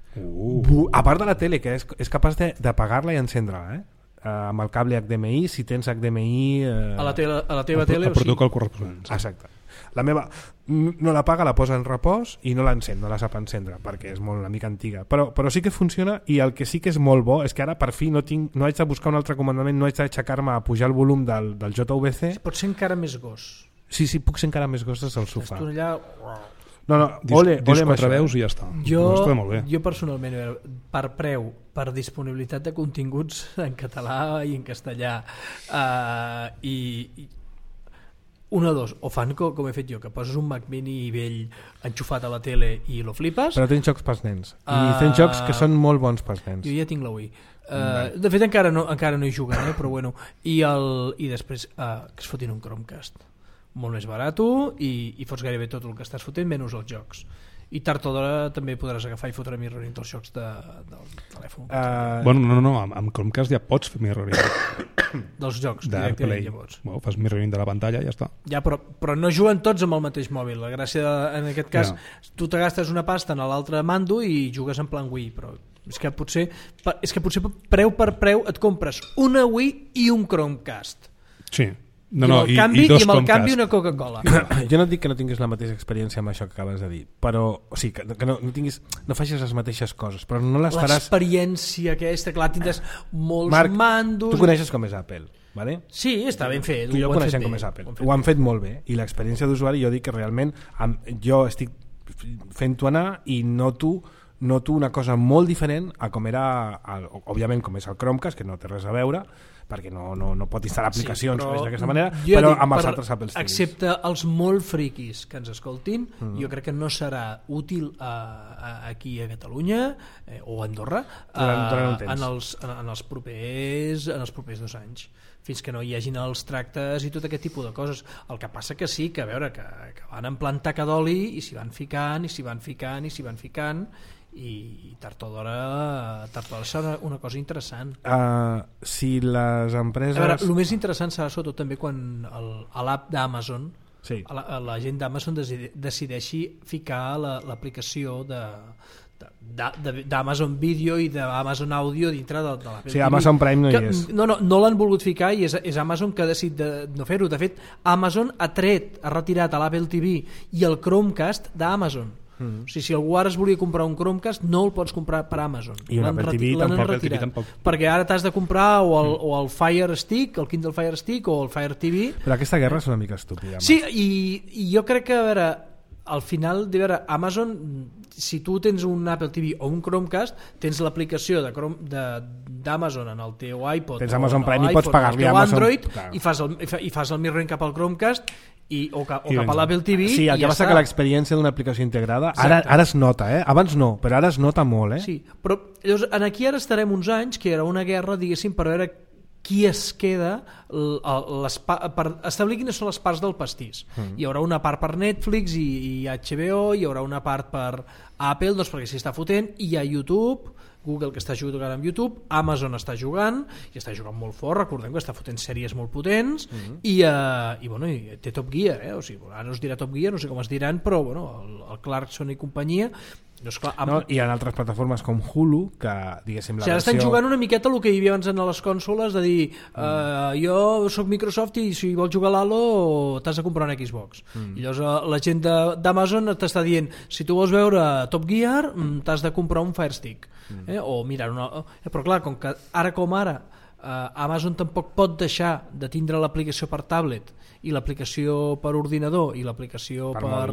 A part de la tele, que és capaç d'apagar-la i encendre-la, amb el cable HDMI, si tens HDMI... A la teva tele... El protocol corresponent. Exacte. La meva no l'apaga, la posa en repòs i no l'encén, no la sap encendre, perquè és una mica antiga. Però sí que funciona, i el que sí que és molt bo és que ara per fi no haig de buscar un altre comandament, no haig d'aixecar-me a pujar el volum del JVC. Pot ser encara més gos. Sí, puc ser encara més gos des del sofà. Estàs allà... ole dius amb 4 això. veus i ja està. Doncs està molt bé. Jo personalment, per preu, per disponibilitat de continguts en català i en castellà, i una o dos, o fan com he fet jo, que poses un Mac Mini vell enxufat a la tele i lo flipes. Però tens jocs pels nens, i tens jocs que són molt bons pels nens. Jo ja tinc la Wii. De fet encara no hi juguen, però bueno. I després que es fotin un Chromecast molt més barat i fots gairebé tot el que estàs fotent menys els jocs, i tard o d'hora també podràs agafar i fotre mirroring dels jocs del telèfon. Bueno, no, amb Chromecast ja pots fer mirroring dels jocs d'AirPlay. Bueno, fas mirroring de la pantalla i ja està. Ja, però no juguen tots amb el mateix mòbil. La gràcia en aquest cas, tu te gastes una pasta en l'altre mando i jugues en plan Wii, però és que potser preu per preu et compres una Wii i un Chromecast. Sí. I amb el canvi una Coca-Cola. Jo no et dic que no tinguis la mateixa experiència amb això que acabes de dir, però o sigui, que no facis les mateixes coses, però no les faràs. L'experiència aquesta, clar, tindràs molts Marc, mandos. tu coneixes com és Apple, vale? Sí, està ben fet. Tu i jo coneixem com és Apple. Ho han fet molt bé, i l'experiència d'usuari jo dic que realment jo estic fent-ho anar i noto una cosa molt diferent a com era, òbviament com és el Chromecast, que no té res a veure, perquè no pot instal·lar aplicacions d'aquesta manera, però amb els altres Apple TVs. Excepte els molt friquis que ens escoltin, jo crec que no serà útil aquí a Catalunya o a Andorra en els propers 2 anys, fins que no hi hagin els tractes i tot aquest tipus de coses. El que passa que sí, que a veure, que van en plan taca d'oli i s'hi van ficant i tard o d'hora serà una cosa interessant. Si les empreses... A veure, el més interessant serà sobretot també quan a l'app d'Amazon, sí, la gent d'Amazon decideixi ficar l'aplicació d'Amazon Video i d'Amazon Audio dintre de l'Apple TV. Sí, Amazon Prime no hi és. No l'han volgut ficar i és Amazon que ha decidit no fer-ho. De fet, Amazon ha retirat a l'Apple TV i el Chromecast d'Amazon. O sigui, si algú ara es volia comprar un Chromecast no el pots comprar per Amazon, i l'Apple TV tampoc, perquè ara t'has de comprar o el Fire Stick, el Kindle Fire Stick o el Fire TV. Però aquesta guerra és una mica estúpida. Sí, i jo crec que a veure, al final Amazon, si tu tens un Apple TV o un Chromecast, tens l'aplicació d'Amazon en el teu iPod, tens Amazon Prime i pots pagar-li a Android, i fas el mirroring cap al Chromecast o cap a l'Apple TV. Sí, el que passa que l'experiència d'una aplicació integrada ara es nota, abans no, però ara es nota molt. Sí, però llavors, aquí ara estarem uns anys que era una guerra, diguéssim, per veure qui es queda per establir quines són les parts del pastís. Hi haurà una part per Netflix i HBO, hi haurà una part per Apple, doncs perquè s'hi està fotent, i hi ha YouTube, Google que està jugant amb YouTube, Amazon està jugant i està jugant molt fort, recordem que està fotent sèries molt potents, i té Top Gear, o sigui, ara no es dirà Top Gear, no sé com es diran, però el Clarkson i companyia. Doncs clar, i en altres plataformes com Hulu, que diguéssim la versió... Estan jugant una miqueta el que hi havia abans en les consoles, de dir jo soc Microsoft i si vols jugar a l'Halo t'has de comprar una Xbox. I llavors la gent d'Amazon t'està dient, si tu vols veure Top Gear t'has de comprar un Fire Stick, o mirar però clar, com ara Amazon tampoc pot deixar de tindre l'aplicació per tablet i l'aplicació per ordinador i l'aplicació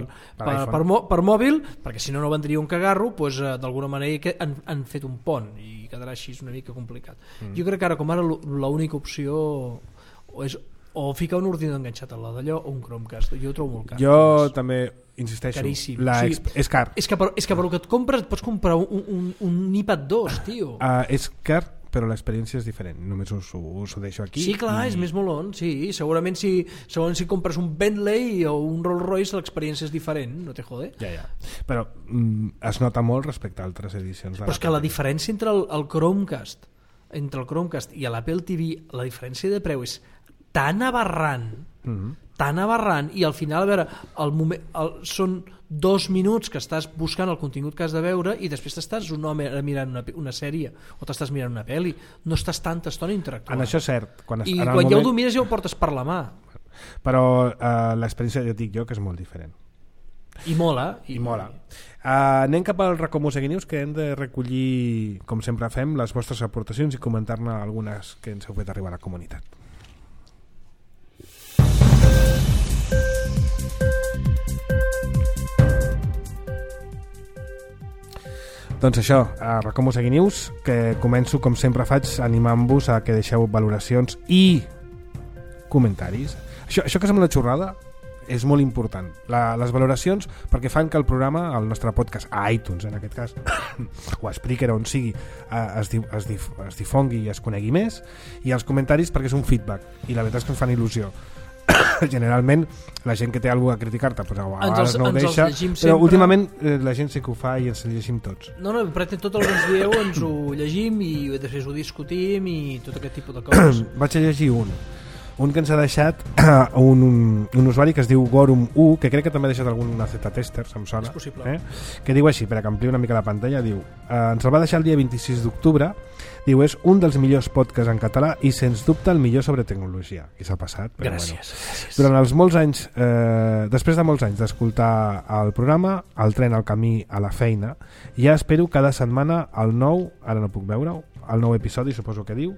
per mòbil, perquè si no vendria un cagarro, doncs d'alguna manera han fet un pont i quedarà així una mica complicat. Jo crec que ara com ara l'única opció és o ficar un ordinador enganxat a la d'allò o un Chromecast. Jo ho trobo molt car. Jo també insisteixo, caríssim. És car. És que per el que et compres et pots comprar un iPad 2, tio. És car, però l'experiència és diferent, només us ho deixo aquí. Sí, clar, és més molon, sí. Segurament si compres un Bentley o un Rolls Royce l'experiència és diferent, no te jode. Ja. Però es nota molt respecte a altres edicions. Però és que la diferència entre el Chromecast i l'Apple TV, la diferència de preu és tan aberrant, i al final, a veure, són 2 minuts que estàs buscant el contingut que has de veure i després t'estàs un home mirant una sèrie o t'estàs mirant una pel·li, no estàs tanta estona interactuant. En això és cert. Quan ja ho domines ja ho portes per la mà. Però l'experiència, ja dic jo, que és molt diferent. I mola. Anem cap al racó Musegui News, que hem de recollir, com sempre fem, les vostres aportacions i comentar-ne algunes que ens heu fet arribar a la comunitat. Doncs això, a Racó Mosegui News, que començo, com sempre faig, animant-vos a que deixeu valoracions i comentaris. Això que sembla una xorrada és molt important. Les valoracions, perquè fan que el programa, el nostre podcast, a iTunes en aquest cas, o a Spreaker, on sigui, es difongui i es conegui més, i els comentaris perquè és un feedback, i la veritat és que ens fan il·lusió. Generalment la gent que té alguna cosa a criticar-te pues, a vegades no ho deixa, però últimament la gent sí que ho fa i ens llegim tots. No, però tot el que ens dieu ens ho llegim i després ho discutim i tot aquest tipus de coses. Vaig a llegir un que ens ha deixat un usuari que es diu Gorum1, que crec que també ha deixat algun Z-tester, em sona, que diu així, per acamplir una mica la pantalla, diu, ens el va deixar el dia 26 d'octubre, diu, és un dels millors podcasts en català i sens dubte el millor sobre tecnologia. I s'ha passat. Però gràcies. Durant els molts anys, després de molts anys d'escoltar el programa, el tren al camí a la feina, ja espero cada setmana el nou, ara no puc veure-ho, el nou episodi, suposo que diu,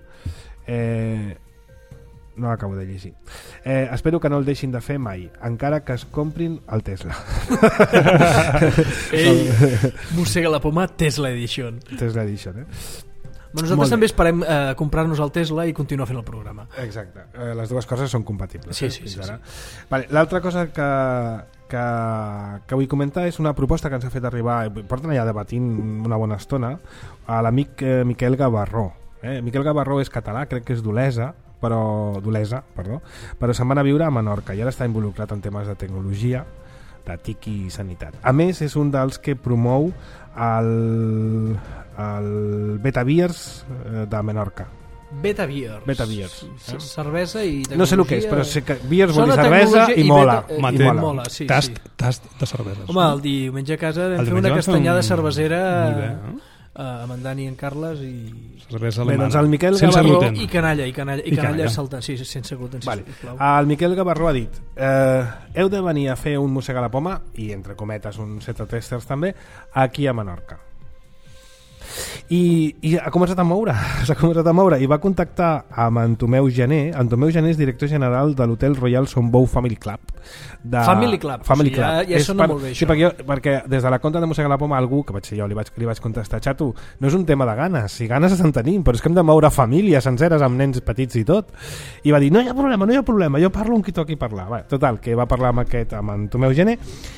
no l'acabo de llegir. Espero que no el deixin de fer mai, encara que es comprin el Tesla. Mossega la poma, Tesla Edition. Tesla Edition, Nosaltres també esperem comprar-nos el Tesla i continuar fent el programa. Exacte, les dues coses són compatibles. Sí. Vale, l'altra cosa que vull comentar és una proposta que ens ha fet arribar, porten allà debatint una bona estona, a l'amic Miquel Gavarró. Miquel Gavarró és català, crec que és d'Olesa, però se'n va anar a viure a Menorca i ara està involucrat en temes de tecnologia, de TIC i sanitat. A més, és un dels que promou el Beta Beers de Menorca. Beta Beers. Cervesa i tecnologia. No sé el que és, però sé que beers vol dir cervesa i mola. Mola, sí. Tast de cervesa. Home, el diumenge a casa vam fer una castanyada cervesera amb en Dani i en Carles i cervesa alemana. Doncs el Miquel sense Gavarró gluten. I canalla saltant, sí, sense gluten. Vale. El Miquel Gavarró ha dit heu de venir a fer un Mossega la poma i entre cometes un set de testers també aquí a Menorca. I ha començat a moure i va contactar amb en Tomeu Gené. En Tomeu Gené és director general de l'hotel Royal Sombou Family Club. Family Club. Ja sona molt bé això. Sí, perquè des de la conta de Mossega la poma algú, que vaig ser jo, li vaig contestar, xato, no és un tema de ganes, si ganes en tenim, però és que hem de moure famílies senceres amb nens petits i tot. I va dir, no hi ha problema, jo parlo amb qui toqui parlar. Bé, total, que va parlar amb en Tomeu Gené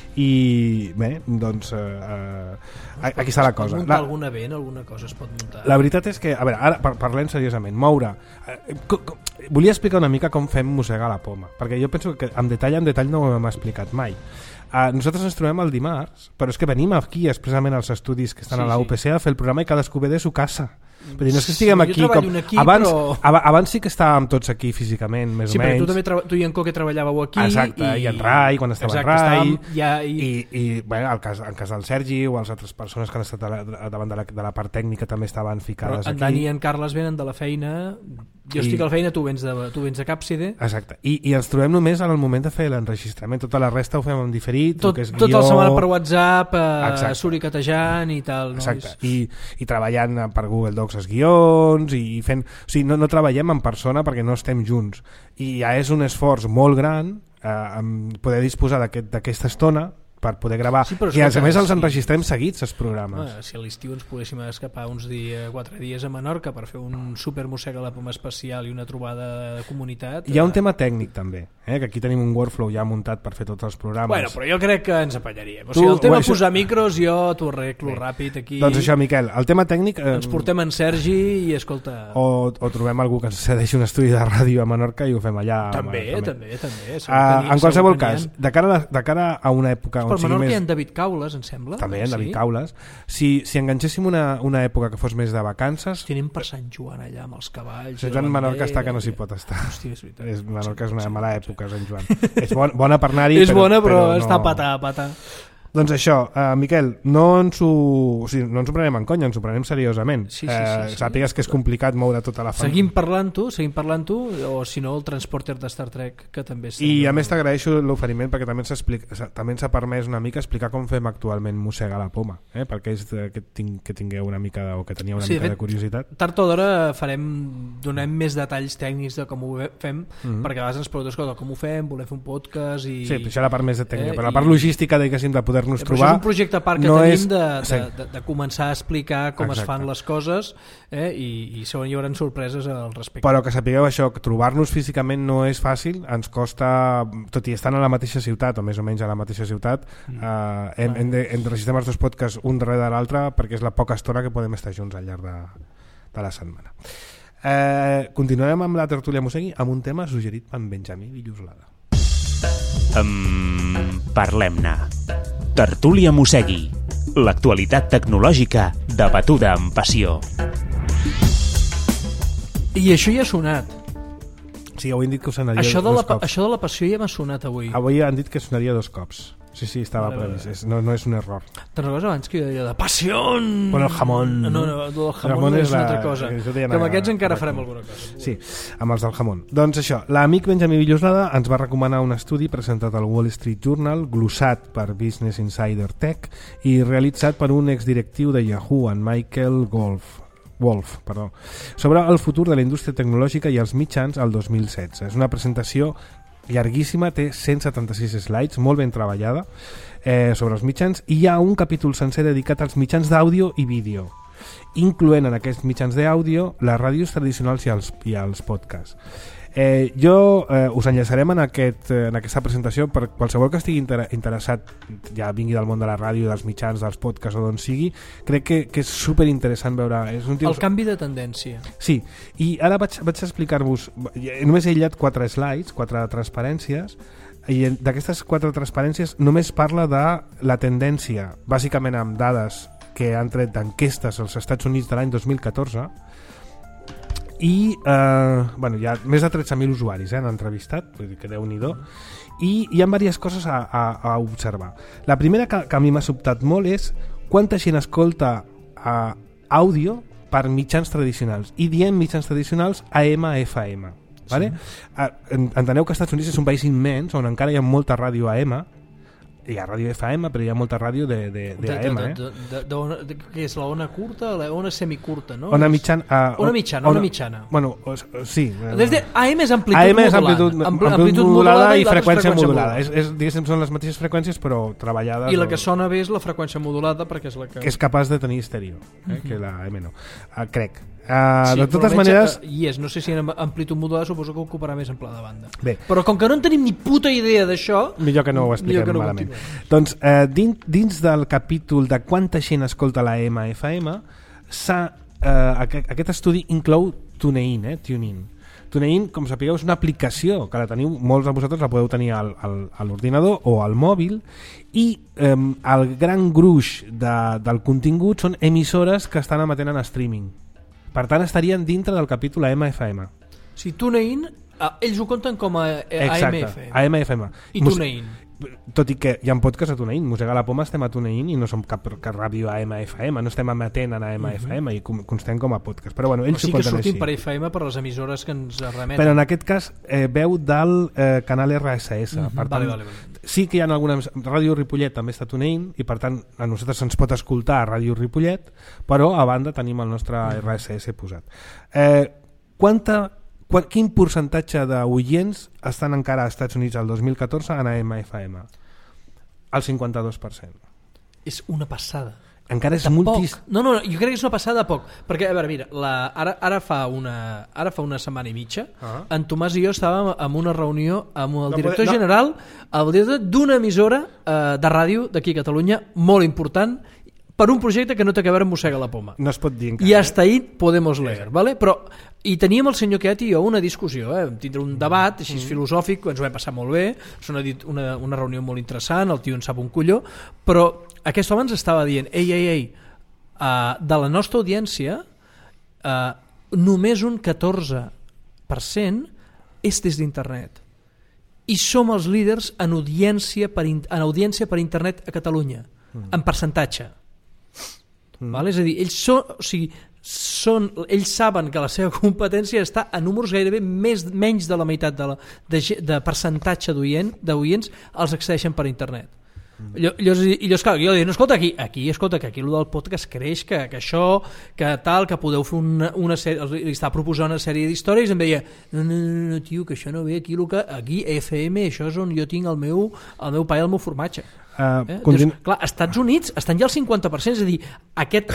i bé, doncs aquí està la cosa. Es pot muntar algun event, alguna cosa es pot muntar? La veritat és que, a veure, ara parlem seriosament, moure. Volia explicar una mica com fem Mossegar la poma, perquè jo penso que en detall no ho hem explicat mai. Nosaltres ens trobem el dimarts, però és que venim aquí expressament als estudis que estan a la UPC a fer el programa i cadascú ve de su casa. Però no és que estiguem aquí com... Abans sí que estàvem tots aquí físicament, més o menys. Sí, perquè tu i en Coque treballàveu aquí. Exacte, i en Rai, quan estava en Rai. I bueno, en cas del Sergi o les altres persones que han estat davant de la part tècnica també estaven ficades aquí. En Dani i en Carles venen de la feina, jo estic a la feina, tu vens de Càpside. Exacte, i ens trobem només en el moment de fer l'enregistrament, tota la resta ho fem en diferit. Tota la setmana per WhatsApp, suriquetejant i tal. Exacte, i treballant per Google Docs els guions i fent... O sigui, no treballem en persona perquè no estem junts i ja és un esforç molt gran poder disposar d'aquesta estona per poder gravar, i a més els enregistrem seguits els programes. Si a l'estiu ens poguéssim escapar 4 dies a Menorca per fer un super Mossega la poma especial i una trobada de comunitat. Hi ha un tema tècnic també, que aquí tenim un workflow ja muntat per fer tots els programes. Bueno, però jo crec que ens apanyaríem. O sigui, el tema posar micros jo t'ho arreglo ràpid aquí. Doncs això, Miquel, el tema tècnic... Ens portem en Sergi i escolta... O trobem algú que ens cedeixi un estudi de ràdio a Menorca i ho fem allà. També. En qualsevol cas, de cara a una època... Per Menorca hi ha en David Caules, em sembla. També en David Caules. Si enganxéssim una època que fos més de vacances... Anem per Sant Joan allà amb els cavalls. Sant Joan Menorca està que no s'hi pot estar. Hòstia, és veritat. Menorca és una mala època, Sant Joan. És bona per anar-hi, és bona, però està a pata. Doncs això, Miquel, no ens ho prenem en conya, ens ho prenem seriosament. Sí. Sàpigues que és complicat moure tota la família. Seguim parlant-ho, o si no el transporter de Star Trek, que també... I a més t'agraeixo l'oferiment perquè també ens ha permès una mica explicar com fem actualment Mossega la poma, perquè és que tingueu una mica o que tenia una mica de curiositat. Tard o d'hora donem més detalls tècnics de com ho fem, perquè a vegades ens preguntes com ho fem, volem fer un podcast i... Sí, això és la part més de tècnica, però la part logística, diguéssim, de poder poder-nos Però trobar. això és un projecte a part que no tenim de començar a explicar com es Exacte. fan les coses, i segon hi haurà sorpreses al respecte. Però que sapigueu això, que trobar-nos físicament no és fàcil, ens costa, tot i estant a la mateixa ciutat, o més o menys a la mateixa ciutat, hem de registrar els dos podcasts un darrere l'altre perquè és la poca estona que podem estar junts al llarg de la setmana. Continuem amb la tertúlia Mosegui amb un tema suggerit per Benjamí Villoslada. Parlem-ne. Tertúlia Mosegui. L'actualitat tecnològica debatuda amb passió. I això ja ha sonat. Sí, avui han dit que ho sonaria Això dos cops. això de la passió ja m'ha sonat avui. Avui han dit que sonaria dos cops. Sí, estava previst. No és un error. Te'n recordes abans que jo deia de passió? Bueno, el jamón. No, el jamón és una altra cosa. Que amb aquests encara farem alguna cosa. Sí, amb els del jamón. Doncs això, l'amic Benjamí Villoslada ens va recomanar un estudi presentat al Wall Street Journal, glossat per Business Insider Tech i realitzat per un exdirectiu de Yahoo, en Michael Wolf, sobre el futur de la indústria tecnològica i els mitjans al 2016. És una presentació llarguíssima, té 176 slides, molt ben treballada, sobre els mitjans, i hi ha un capítol sencer dedicat als mitjans d'àudio i vídeo, incloent en aquests mitjans d'àudio les ràdios tradicionals i els podcasts. Us enllaçarem en aquesta presentació per qualsevol que estigui interessat, ja vingui del món de la ràdio, dels mitjans, dels podcasts o d'on sigui. Crec que és superinteressant veure... El canvi de tendència. Sí, i ara vaig explicar-vos, només he aïllat 4 slides, 4 transparències, i d'aquestes 4 transparències només parla de la tendència, bàsicament amb dades que han tret d'enquestes als Estats Units de l'any 2014, i hi ha més de 13.000 usuaris han entrevistat, vull dir que Déu-n'hi-do, i hi ha diverses coses a observar. La primera que a mi m'ha sobtat molt és quanta gent escolta àudio per mitjans tradicionals, i diem mitjans tradicionals AM/FM, vale? Enteneu que als Estats Units és un país immens on encara hi ha molta ràdio AM. Hi ha ràdio FM, però hi ha molta ràdio d'AM. Què és la ona curta o la ona semicurta, no? Ona mitjana. Ona mitjana. Bueno, sí. Des de AM és amplitud modulada i freqüència modulada. Diguéssim, són les mateixes freqüències, però treballades... I la que sona bé és la freqüència modulada, perquè és la que... Que és capaç de tenir estèreo, que la AM no. Crec. De totes maneres... no sé si en amplitud modulada suposo que ocuparà més amplada de banda. Bé. Però com que no en tenim ni puta idea d'això... Millor que no ho expliquem malament. Doncs dins del capítol de quanta gent escolta la AM/FM, aquest estudi inclou TuneIn. TuneIn, com sapigueu, és una aplicació que la teniu, molts de vosaltres la podeu tenir a l'ordinador o al mòbil, i el gran gruix del contingut són emissores que estan emetent en streaming. Per tant, estarien dintre del capítol AM/FM. Si TuneIn, ells ho compten com a AM/FM. AM/FM. I TuneIn. Tot i que hi ha podcasts a TuneIn. Mosega la Poma estem a TuneIn i no som cap ràdio AM/FM, no estem emetent en AM/FM i constem com a podcast. Però bueno, ells o sigui que sortim així. per FM per les emissores que ens remeten. Però en aquest cas veu del canal RSS. Per tant, vale. sí que hi ha algunes... Ràdio Ripollet també està a TuneIn i per tant a nosaltres se'ns pot escoltar a Ràdio Ripollet, però a banda tenim el nostre RSS posat. Quin percentatge d'oients estan encara als Estats Units al 2014 en AM/FM? El 52%. És una passada. Encara és moltíssim. No, jo crec que és una passada de poc, perquè a veure, mira, ara fa una setmana i mitja, en Tomàs i jo estàvem en una reunió amb el director general, el director d'una emissora de ràdio d'aquí a Catalunya molt important, per un projecte que no té a veure amb Mossega la Poma. No es pot dir encara. I hasta ahí podemos leer, ¿vale? Però, i teníem el senyor Quet i jo una discussió, vam tindre un debat així filosòfic, ens ho vam passar molt bé, és una reunió molt interessant, el tio en sap un colló, però aquest home ens estava dient, ei, de la nostra audiència només un 14% és des d'internet i som els líders en audiència per internet a Catalunya, en percentatge. Vale? És a dir, ells saben que la seva competència està a números gairebé menys de la meitat de percentatge d'oients els accedeixen per internet. Llavors, clar, jo dic, no, escolta, escolta, que aquí el del podcast creix, que això, que tal, que podeu fer una sèrie, li està proposant una sèrie d'històries, i em deia, no, tio, que això no ve aquí, aquí FM, això és on jo tinc el meu pa i el meu formatge. Llavors, clar, als Estats Units estan ja al 50%, és a dir, aquest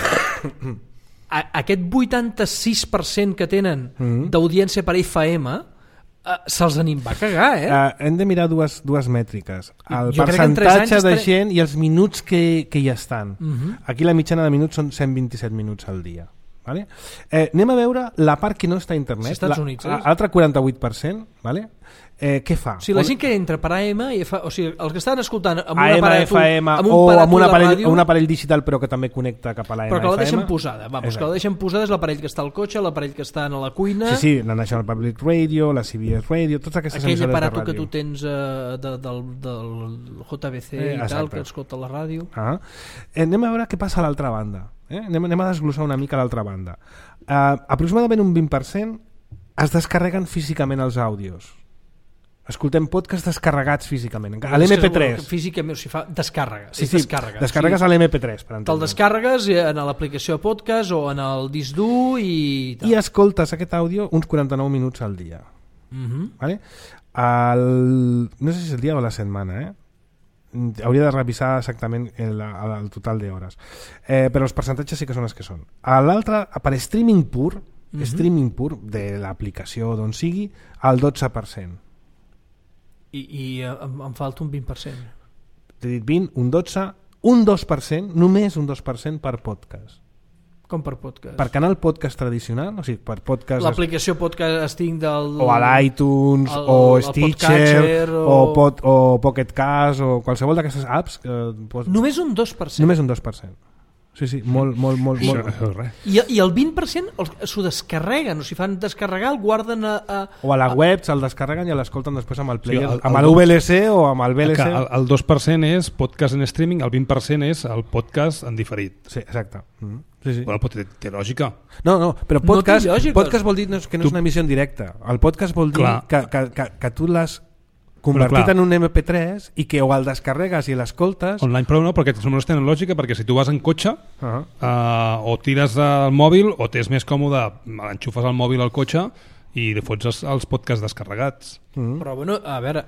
86% que tenen d'audiència per FM se'ls en va cagar, hem de mirar dues mètriques, el percentatge de gent i els minuts que hi estan. Aquí la mitjana de minuts són 127 minuts al dia, vale? Anem a veure la part que no està a internet, l'altre 48%, vale? Què fa? O sigui, la gent que entra per AM, o sigui, els que estan escoltant amb un aparell FM o amb un aparell digital però que també connecta cap a la AM, però que la deixen posada, que la deixen posada és l'aparell que està al cotxe, l'aparell que està a la cuina, sí, la National Public Radio, la CBS Radio, totes aquestes aquell aparato que tu tens del JBC i tal, que escolta la ràdio. Anem a veure què passa a l'altra banda, anem a desglossar una mica l'altra banda. Aproximadament un 20% es descarreguen físicament els àudios. Escoltem podcasts descarregats físicament a l'MP3. Físicament, o sigui, fa descàrrega. Sí, descarregues a l'MP3. Te'l descarregues en l'aplicació de podcast o en el disc dur i tal. I escoltes aquest àudio uns 49 minuts al dia. Vale? No sé si és el dia o la setmana, hauria de revisar exactament el total d'hores. Però els percentatges sí que són els que són. L'altre, per streaming pur de l'aplicació d'on sigui, el 12%. I em falta un 20%. T'he dit 20, un 12, un 2%, només un 2% per podcast. Com per podcast? Per canal podcast tradicional, o sigui, per podcast... L'aplicació podcasting del... O a l'iTunes, o Stitcher, o Pocket Cast, o qualsevol d'aquestes apps... Només un 2%? Només un 2%. Sí, molt. I el 20% s'ho descarreguen, o sigui, fan descarregar, el guarden o a la web se'l descarreguen i l'escolten després amb el player, amb l'UVLC o amb el VLC. El 2% és podcast en streaming, el 20% és el podcast en diferit. Sí, exacte. Bueno, té lògica. No, però podcast vol dir que no és una emissió en directe. El podcast vol dir que tu l'has convertit en un MP3 i que o el descarregues i l'escoltes... Online, però no, perquè els números tenen lògica, perquè si tu vas en cotxe o tires el mòbil o t'és més còmode, enxufes el mòbil al cotxe i li fots els podcasts descarregats. Però bueno, a veure,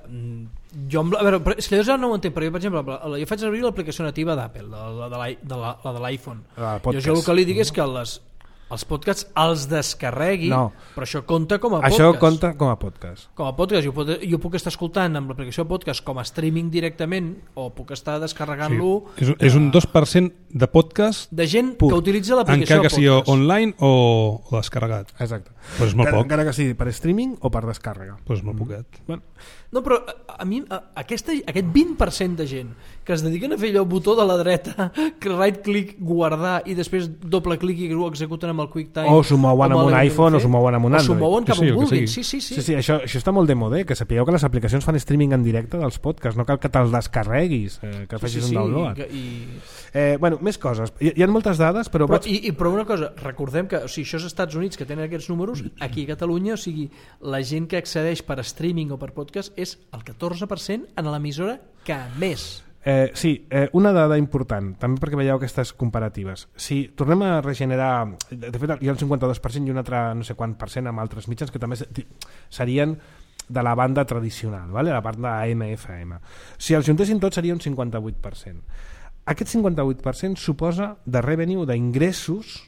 és que jo ja no ho entenc, però jo, per exemple, jo faig servir l'aplicació nativa d'Apple, la de l'iPhone. Jo el que li dic és que els podcasts els descarregui, però això compta com a podcast. Això compta com a podcast. Com a podcast. Jo puc estar escoltant amb l'aplicació podcast com a streaming directament o puc estar descarregant-lo... És un 2% de podcast de gent que utilitza l'aplicació encara que sigui online o descarregat. Exacte. Però és molt poc. Encara que sigui per streaming o per descàrrega. Però és molt poquet. No, però a mi aquest 20% de gent que es dediquen a fer allò botó de la dreta, que right click, guardar i després doble clic i ho executen amb el QuickTime, o s'ho mouen amb un iPhone o s'ho mouen amb un Android, o s'ho mouen cap on vulguin. Sí, això està molt de moda, que sapigueu que les aplicacions fan streaming en directe dels podcasts, no cal que te'ls descarreguis, que facis un download. Bueno, més coses, hi ha moltes dades, però una cosa, recordem que això és als Estats Units, que tenen aquests números, aquí a Catalunya, o sigui, la gent que accedeix per streaming o per podcast és el 14% en l'emissora que més. Sí, una dada important, també perquè veieu aquestes comparatives. Si tornem a regenerar, de fet hi ha el 52% i un altre no sé quant % amb altres mitjans que també serien de la banda tradicional, vale? La banda AM/FM. Si els juntessin tots seria un 58%. Aquest 58% suposa de revenue, d'ingressos,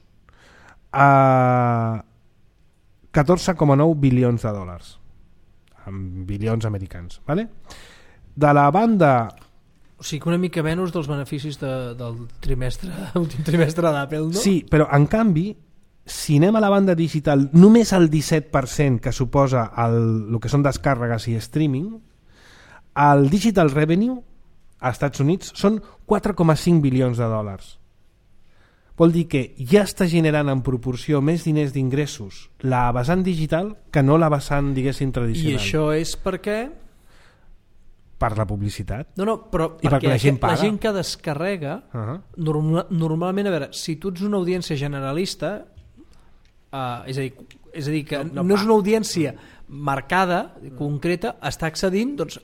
a 14,9 bilions de dòlars, en bilions americans, vale? De la banda... O sigui, una mica menys dels beneficis del últim trimestre d'Apple, no? Sí, però en canvi, si anem a la banda digital, només el 17% que suposa el que són descàrregues i streaming, el digital revenue als Estats Units són 4,5 bilions de dòlars. Vol dir que ja està generant en proporció més diners d'ingressos la vessant digital que no la vessant, diguéssim, tradicional. I això és per què? Per la publicitat. No, però perquè la gent que descarrega, normalment, a veure, si tu ets una audiència generalista, és a dir que no és una audiència marcada, concreta, està accedint doncs, a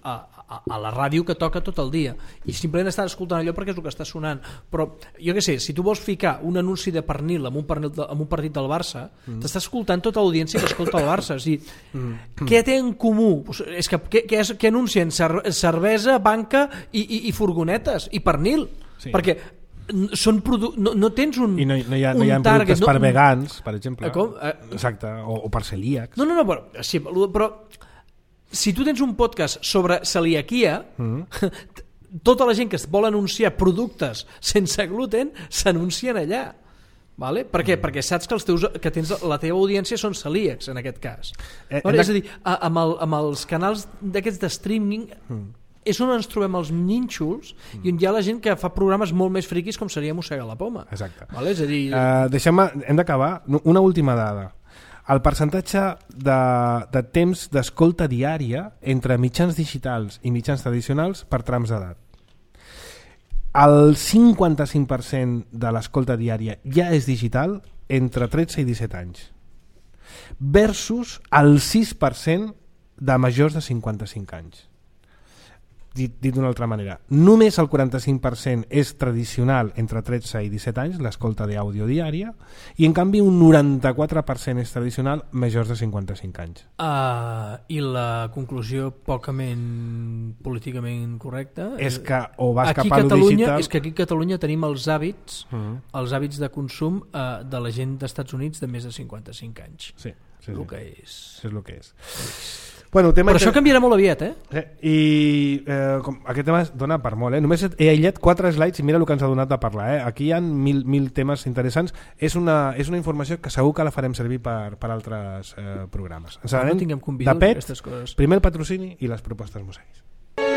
a la ràdio que toca tot el dia i simplement estan escoltant allò perquè és el que està sonant. Però jo què sé, si tu vols ficar un anunci de pernil amb un partit del Barça, t'estàs escoltant tota l'audiència que escolta el Barça. És dir, què té en comú? És que què anuncien? Cervesa, banca i furgonetes i pernil, perquè són no tens un i no hi ha productes per vegans, per exemple. Exacte, o per celíacs. No, però si tu tens un podcast sobre celiaquia, tota la gent que vol anunciar productes sense gluten s'anuncien allà. Vale? Per què? Perquè saps que la teva audiència són celíacs en aquest cas. És a dir, amb els canals d'aquests de streaming és on ens trobem els nínxols i on hi ha la gent que fa programes molt més friquis com seria Mossega la Poma. Exacte. Vale? És a dir... hem d'acabar. Una última dada. El percentatge de temps d'escolta diària entre mitjans digitals i mitjans tradicionals per trams d'edat. El 55% de l'escolta diària ja és digital entre 13 i 17 anys. Versus el 6% de majors de 55 anys. Dit d'una altra manera, només el 45% és tradicional entre 13 i 17 anys, l'escolta d'àudio diària, i en canvi un 94% és tradicional majors de 55 anys. I la conclusió políticament correcta és que o vas cap a lo digital... És que aquí a Catalunya tenim els hàbits de consum de la gent dels Estats Units de més de 55 anys. Sí. És el que és. És el que és. Bueno, però això canviarà molt aviat, I aquest tema dona per molt, Només he aïllat 4 slides i mira el que ens ha donat de parlar, Aquí hi ha mil temes interessants. És una informació que segur que la farem servir per altres programes. Ens anem de pet, primer el patrocini i les propostes mosseguis.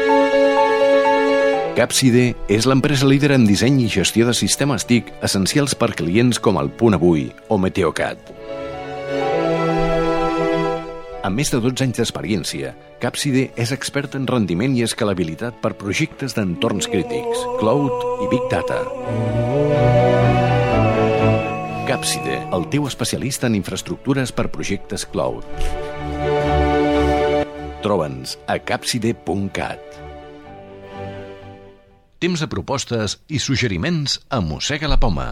Capside és l'empresa líder en disseny i gestió de sistemes TIC essencials per clients com el Punt Avui o Meteocat. Amb més de 12 anys d'experiència, Capside és expert en rendiment i escalabilitat per projectes d'entorns crítics, cloud i big data. Capside, el teu especialista en infraestructures per projectes cloud. Troba'ns a capside.cat. Temps de propostes i suggeriments a Mossega la Poma.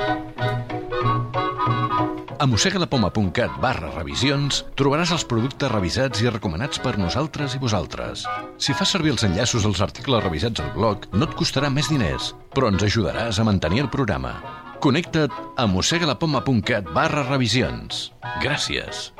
A mossegalapoma.cat/revisions trobaràs els productes revisats i recomanats per nosaltres i vosaltres. Si fas servir els enllaços dels articles revisats al blog, no et costarà més diners, però ens ajudaràs a mantenir el programa. Connecta't a mossegalapoma.cat/revisions. Gràcies.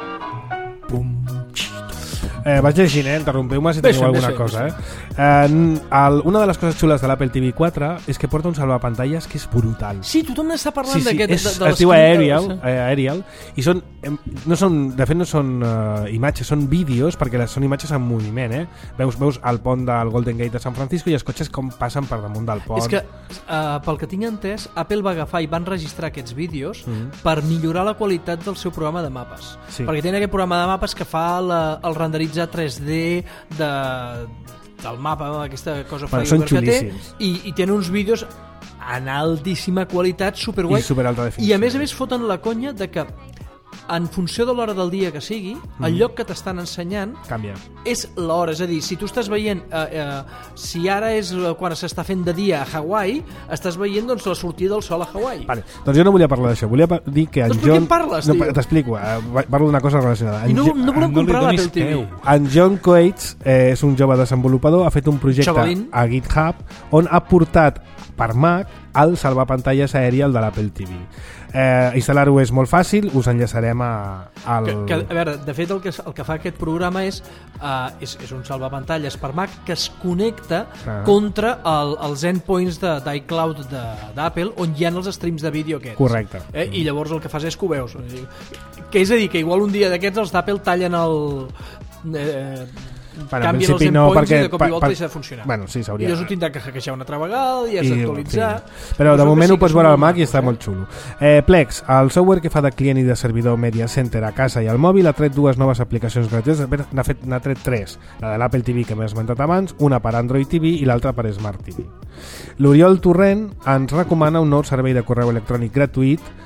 Vaig llegint, interrompeu-me si teniu alguna cosa. Una de les coses xules de l'Apple TV 4 és que porta un salvapantalles que és brutal. Sí, tothom n'està parlant d'aquest. Es diu Aerial i no són imatges, són vídeos, perquè són imatges en moviment. Veus el pont del Golden Gate de San Francisco i els cotxes com passen per damunt del pont. És que, pel que tinc entès, Apple va agafar i van registrar aquests vídeos per millorar la qualitat del seu programa de mapes. Perquè tenen aquest programa de mapes que fa el renderitzar 3D del mapa, aquesta cosa són xulíssims. I tenen uns vídeos en altíssima qualitat, superguai, i superalta definició. I a més foten la conya de que en funció de l'hora del dia que sigui, el lloc que t'estan ensenyant canvia. És l'hora, és a dir, si tu estàs veient si ara és quan s'està fent de dia a Hawaii, estàs veient la sortida del sol a Hawaii. Vale. Doncs jo no volia parlar d'això, volia dir que en John... Parles, t'explico, parlo d'una cosa relacionada. I no volem comprar l'Apple TV. En John Coates és un jove desenvolupador, ha fet un projecte a GitHub on ha portat per Mac el salvapantalles aèrial de l'Apple TV. Instal·lar-ho és molt fàcil, us enllaçarem al... A veure, de fet el que fa aquest programa és un salvapantalles per Mac que es connecta contra els endpoints d'iCloud d'Apple on hi ha els streams de vídeo aquests. Correcte. I llavors el que fas és que ho veus. Que és a dir, que igual un dia d'aquests els d'Apple tallen el... canvien els endpoints i de cop i volta deixa de funcionar. Bueno, sí, s'hauria... I llavors ho tindrà que hackejar una altra vegada i has d'actualitzar. Sí. Però de moment ho pots veure al Mac i està molt xulo. Plex, el software que fa de client i de servidor Media Center a casa i al mòbil, ha tret 2 noves aplicacions gratuïtes. N'ha tret 3. La de l'Apple TV que m'he esmentat abans, una per Android TV i l'altra per Smart TV. L'Oriol Torrent ens recomana un nou servei de correu electrònic gratuït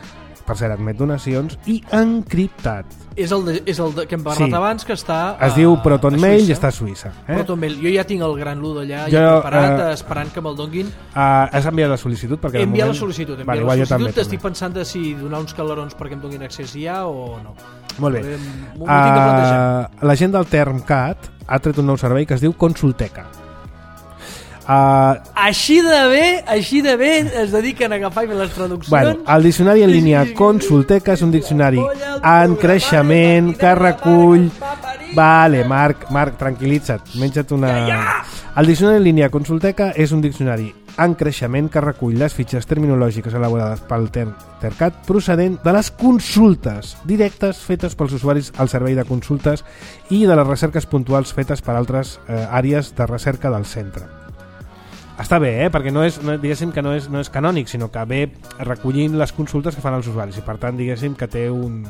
per cert, admet donacions, i encriptat. És el que hem parlat abans, que està es diu Proton Mail i està a Suïssa. Proton Mail. Jo ja tinc el gran Lu d'allà ja preparat, esperant que me'l donguin. Has enviat la sol·licitud? He enviat la sol·licitud. També. Estic pensant de si donar uns calarons perquè em donin accés ja o no. Molt bé. La gent del Termcat ha tret un nou servei que es diu Consulteca. Així de bé es dediquen a agafar les traduccions. Bueno, el diccionari en línia Consulteca és un diccionari en creixement que recull... Vale, Marc, tranquil·litza't, menja't una... El diccionari en línia Consulteca és un diccionari en creixement que recull les fitxes terminològiques elaborades pel Tercat procedent de les consultes directes fetes pels usuaris al servei de consultes i de les recerques puntuals fetes per altres àrees de recerca del centre. Està bé, perquè diguéssim que no és canònic, sinó que ve recollint les consultes que fan els usuaris i per tant diguéssim que té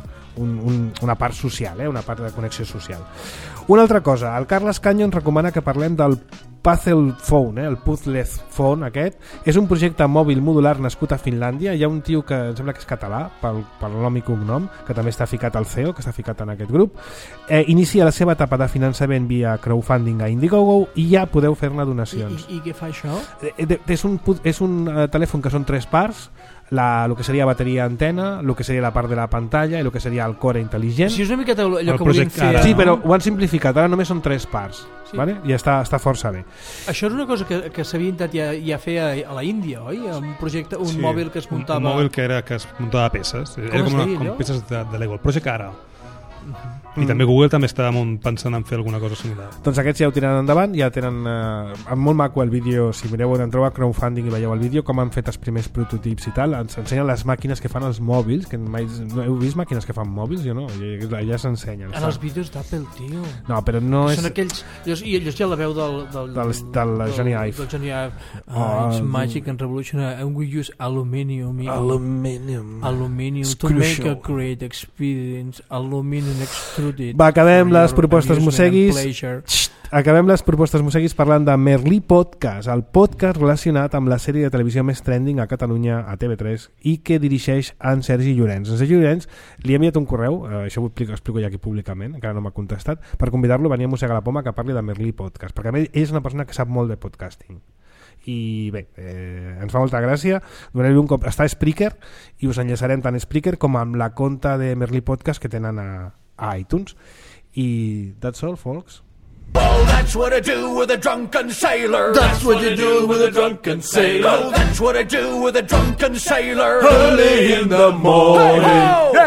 una part social, una part de connexió social. Una altra cosa, el Carles Canyo ens recomana que parlem del Puzzle Phone, el Puzzle Phone aquest. És un projecte mòbil modular nascut a Finlàndia. Hi ha un tio que em sembla que és català, pel nom i cognom, que també està ficat al CEO, que està ficat en aquest grup. Inicia la seva etapa de finançament via crowdfunding a Indiegogo i ja podeu fer-ne donacions. I què fa això? És un telèfon que són 3 parts, el que seria bateria antena, el que seria la part de la pantalla i el que seria el core intel·ligent. Sí, és una miqueta allò que volíem fer. Sí, però ho han simplificat, ara només són 3 parts, sí. Vale? I està força bé. Això és una cosa que s'havia intentat ja fer a la Índia, oi? Un projecte, un mòbil que es muntava... Un mòbil que es muntava a peces. Era com peces de Lego. El Project Ara. I també Google també està pensant en fer alguna cosa similar. Doncs aquests ja ho tenen endavant, ja tenen molt maco el vídeo, si mireu on trobeu crowdfunding i veieu el vídeo, com han fet els primers prototips i tal, ens ensenyen les màquines que fan els mòbils, que mai no heu vist màquines que fan mòbils? Jo no, ja s'ensenyen. En els vídeos d'Apple, tio. No, però no és... Són aquells... Ells ja la veu del Johnny Ive. Del Johnny Ive. It's magic and revolutionary and we use aluminium. Aluminium to make a great experience. Aluminium extruded. Va, acabem les propostes Museguis. Acabem les propostes Museguis parlant de Merlí Podcast, el podcast relacionat amb la sèrie de televisió més trending a Catalunya, a TV3, i que dirigeix en Sergi Llorenç. En Sergi Llorenç li he enviat un correu, això ho explico ja aquí públicament, encara no m'ha contestat, per convidar-lo a venir a Mossegar la Poma que parli de Merlí Podcast, perquè a ell és una persona que sap molt de podcasting. I bé, ens fa molta gràcia, donaré un cop, està a Spreaker i us enllaçarem tant a Spreaker com amb la conta de Merlí Podcast que tenen a iTunes. I that's all, folks. Oh, that's what I do with a drunken sailor. That's what you do with a drunken sailor. Oh, that's what I do with a drunken sailor. Early in the morning.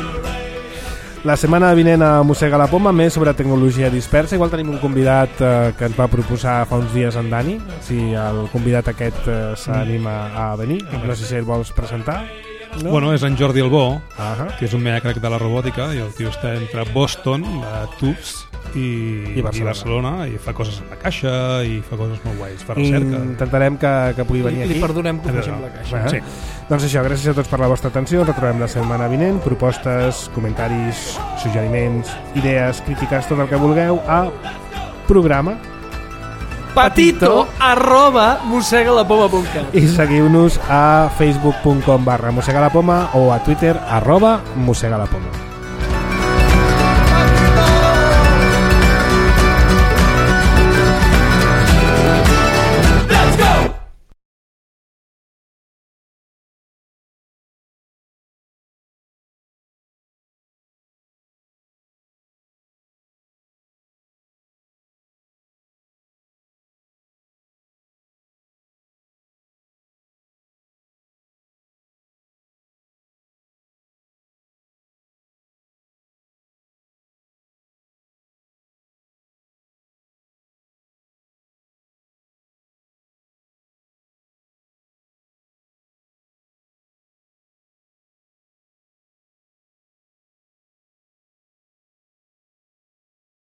La setmana vinent a Mossega la Poma, més sobre tecnologia dispersa. Igual tenim un convidat que ens va proposar fa uns dies en Dani, si el convidat aquest s'anima a venir. No sé si el vols presentar. No? Bueno, és en Jordi Albó, que és un mega crack de la robòtica, i el tio està entre Boston, Tufts i Barcelona, i fa coses amb la caixa i fa coses molt guais, fa recerca. Intentarem que pugui venir aquí. Li perdonem que ho faci amb la caixa. Sí. Doncs això, gràcies a tots per la vostra atenció. Ens retrobem la setmana vinent. Propostes, comentaris, suggeriments, idees, crítiques, tot el que vulgueu a programa patito@mossegalapoma.cat i seguiu-nos a facebook.com/mossegalapoma o a Twitter @mossegalapoma.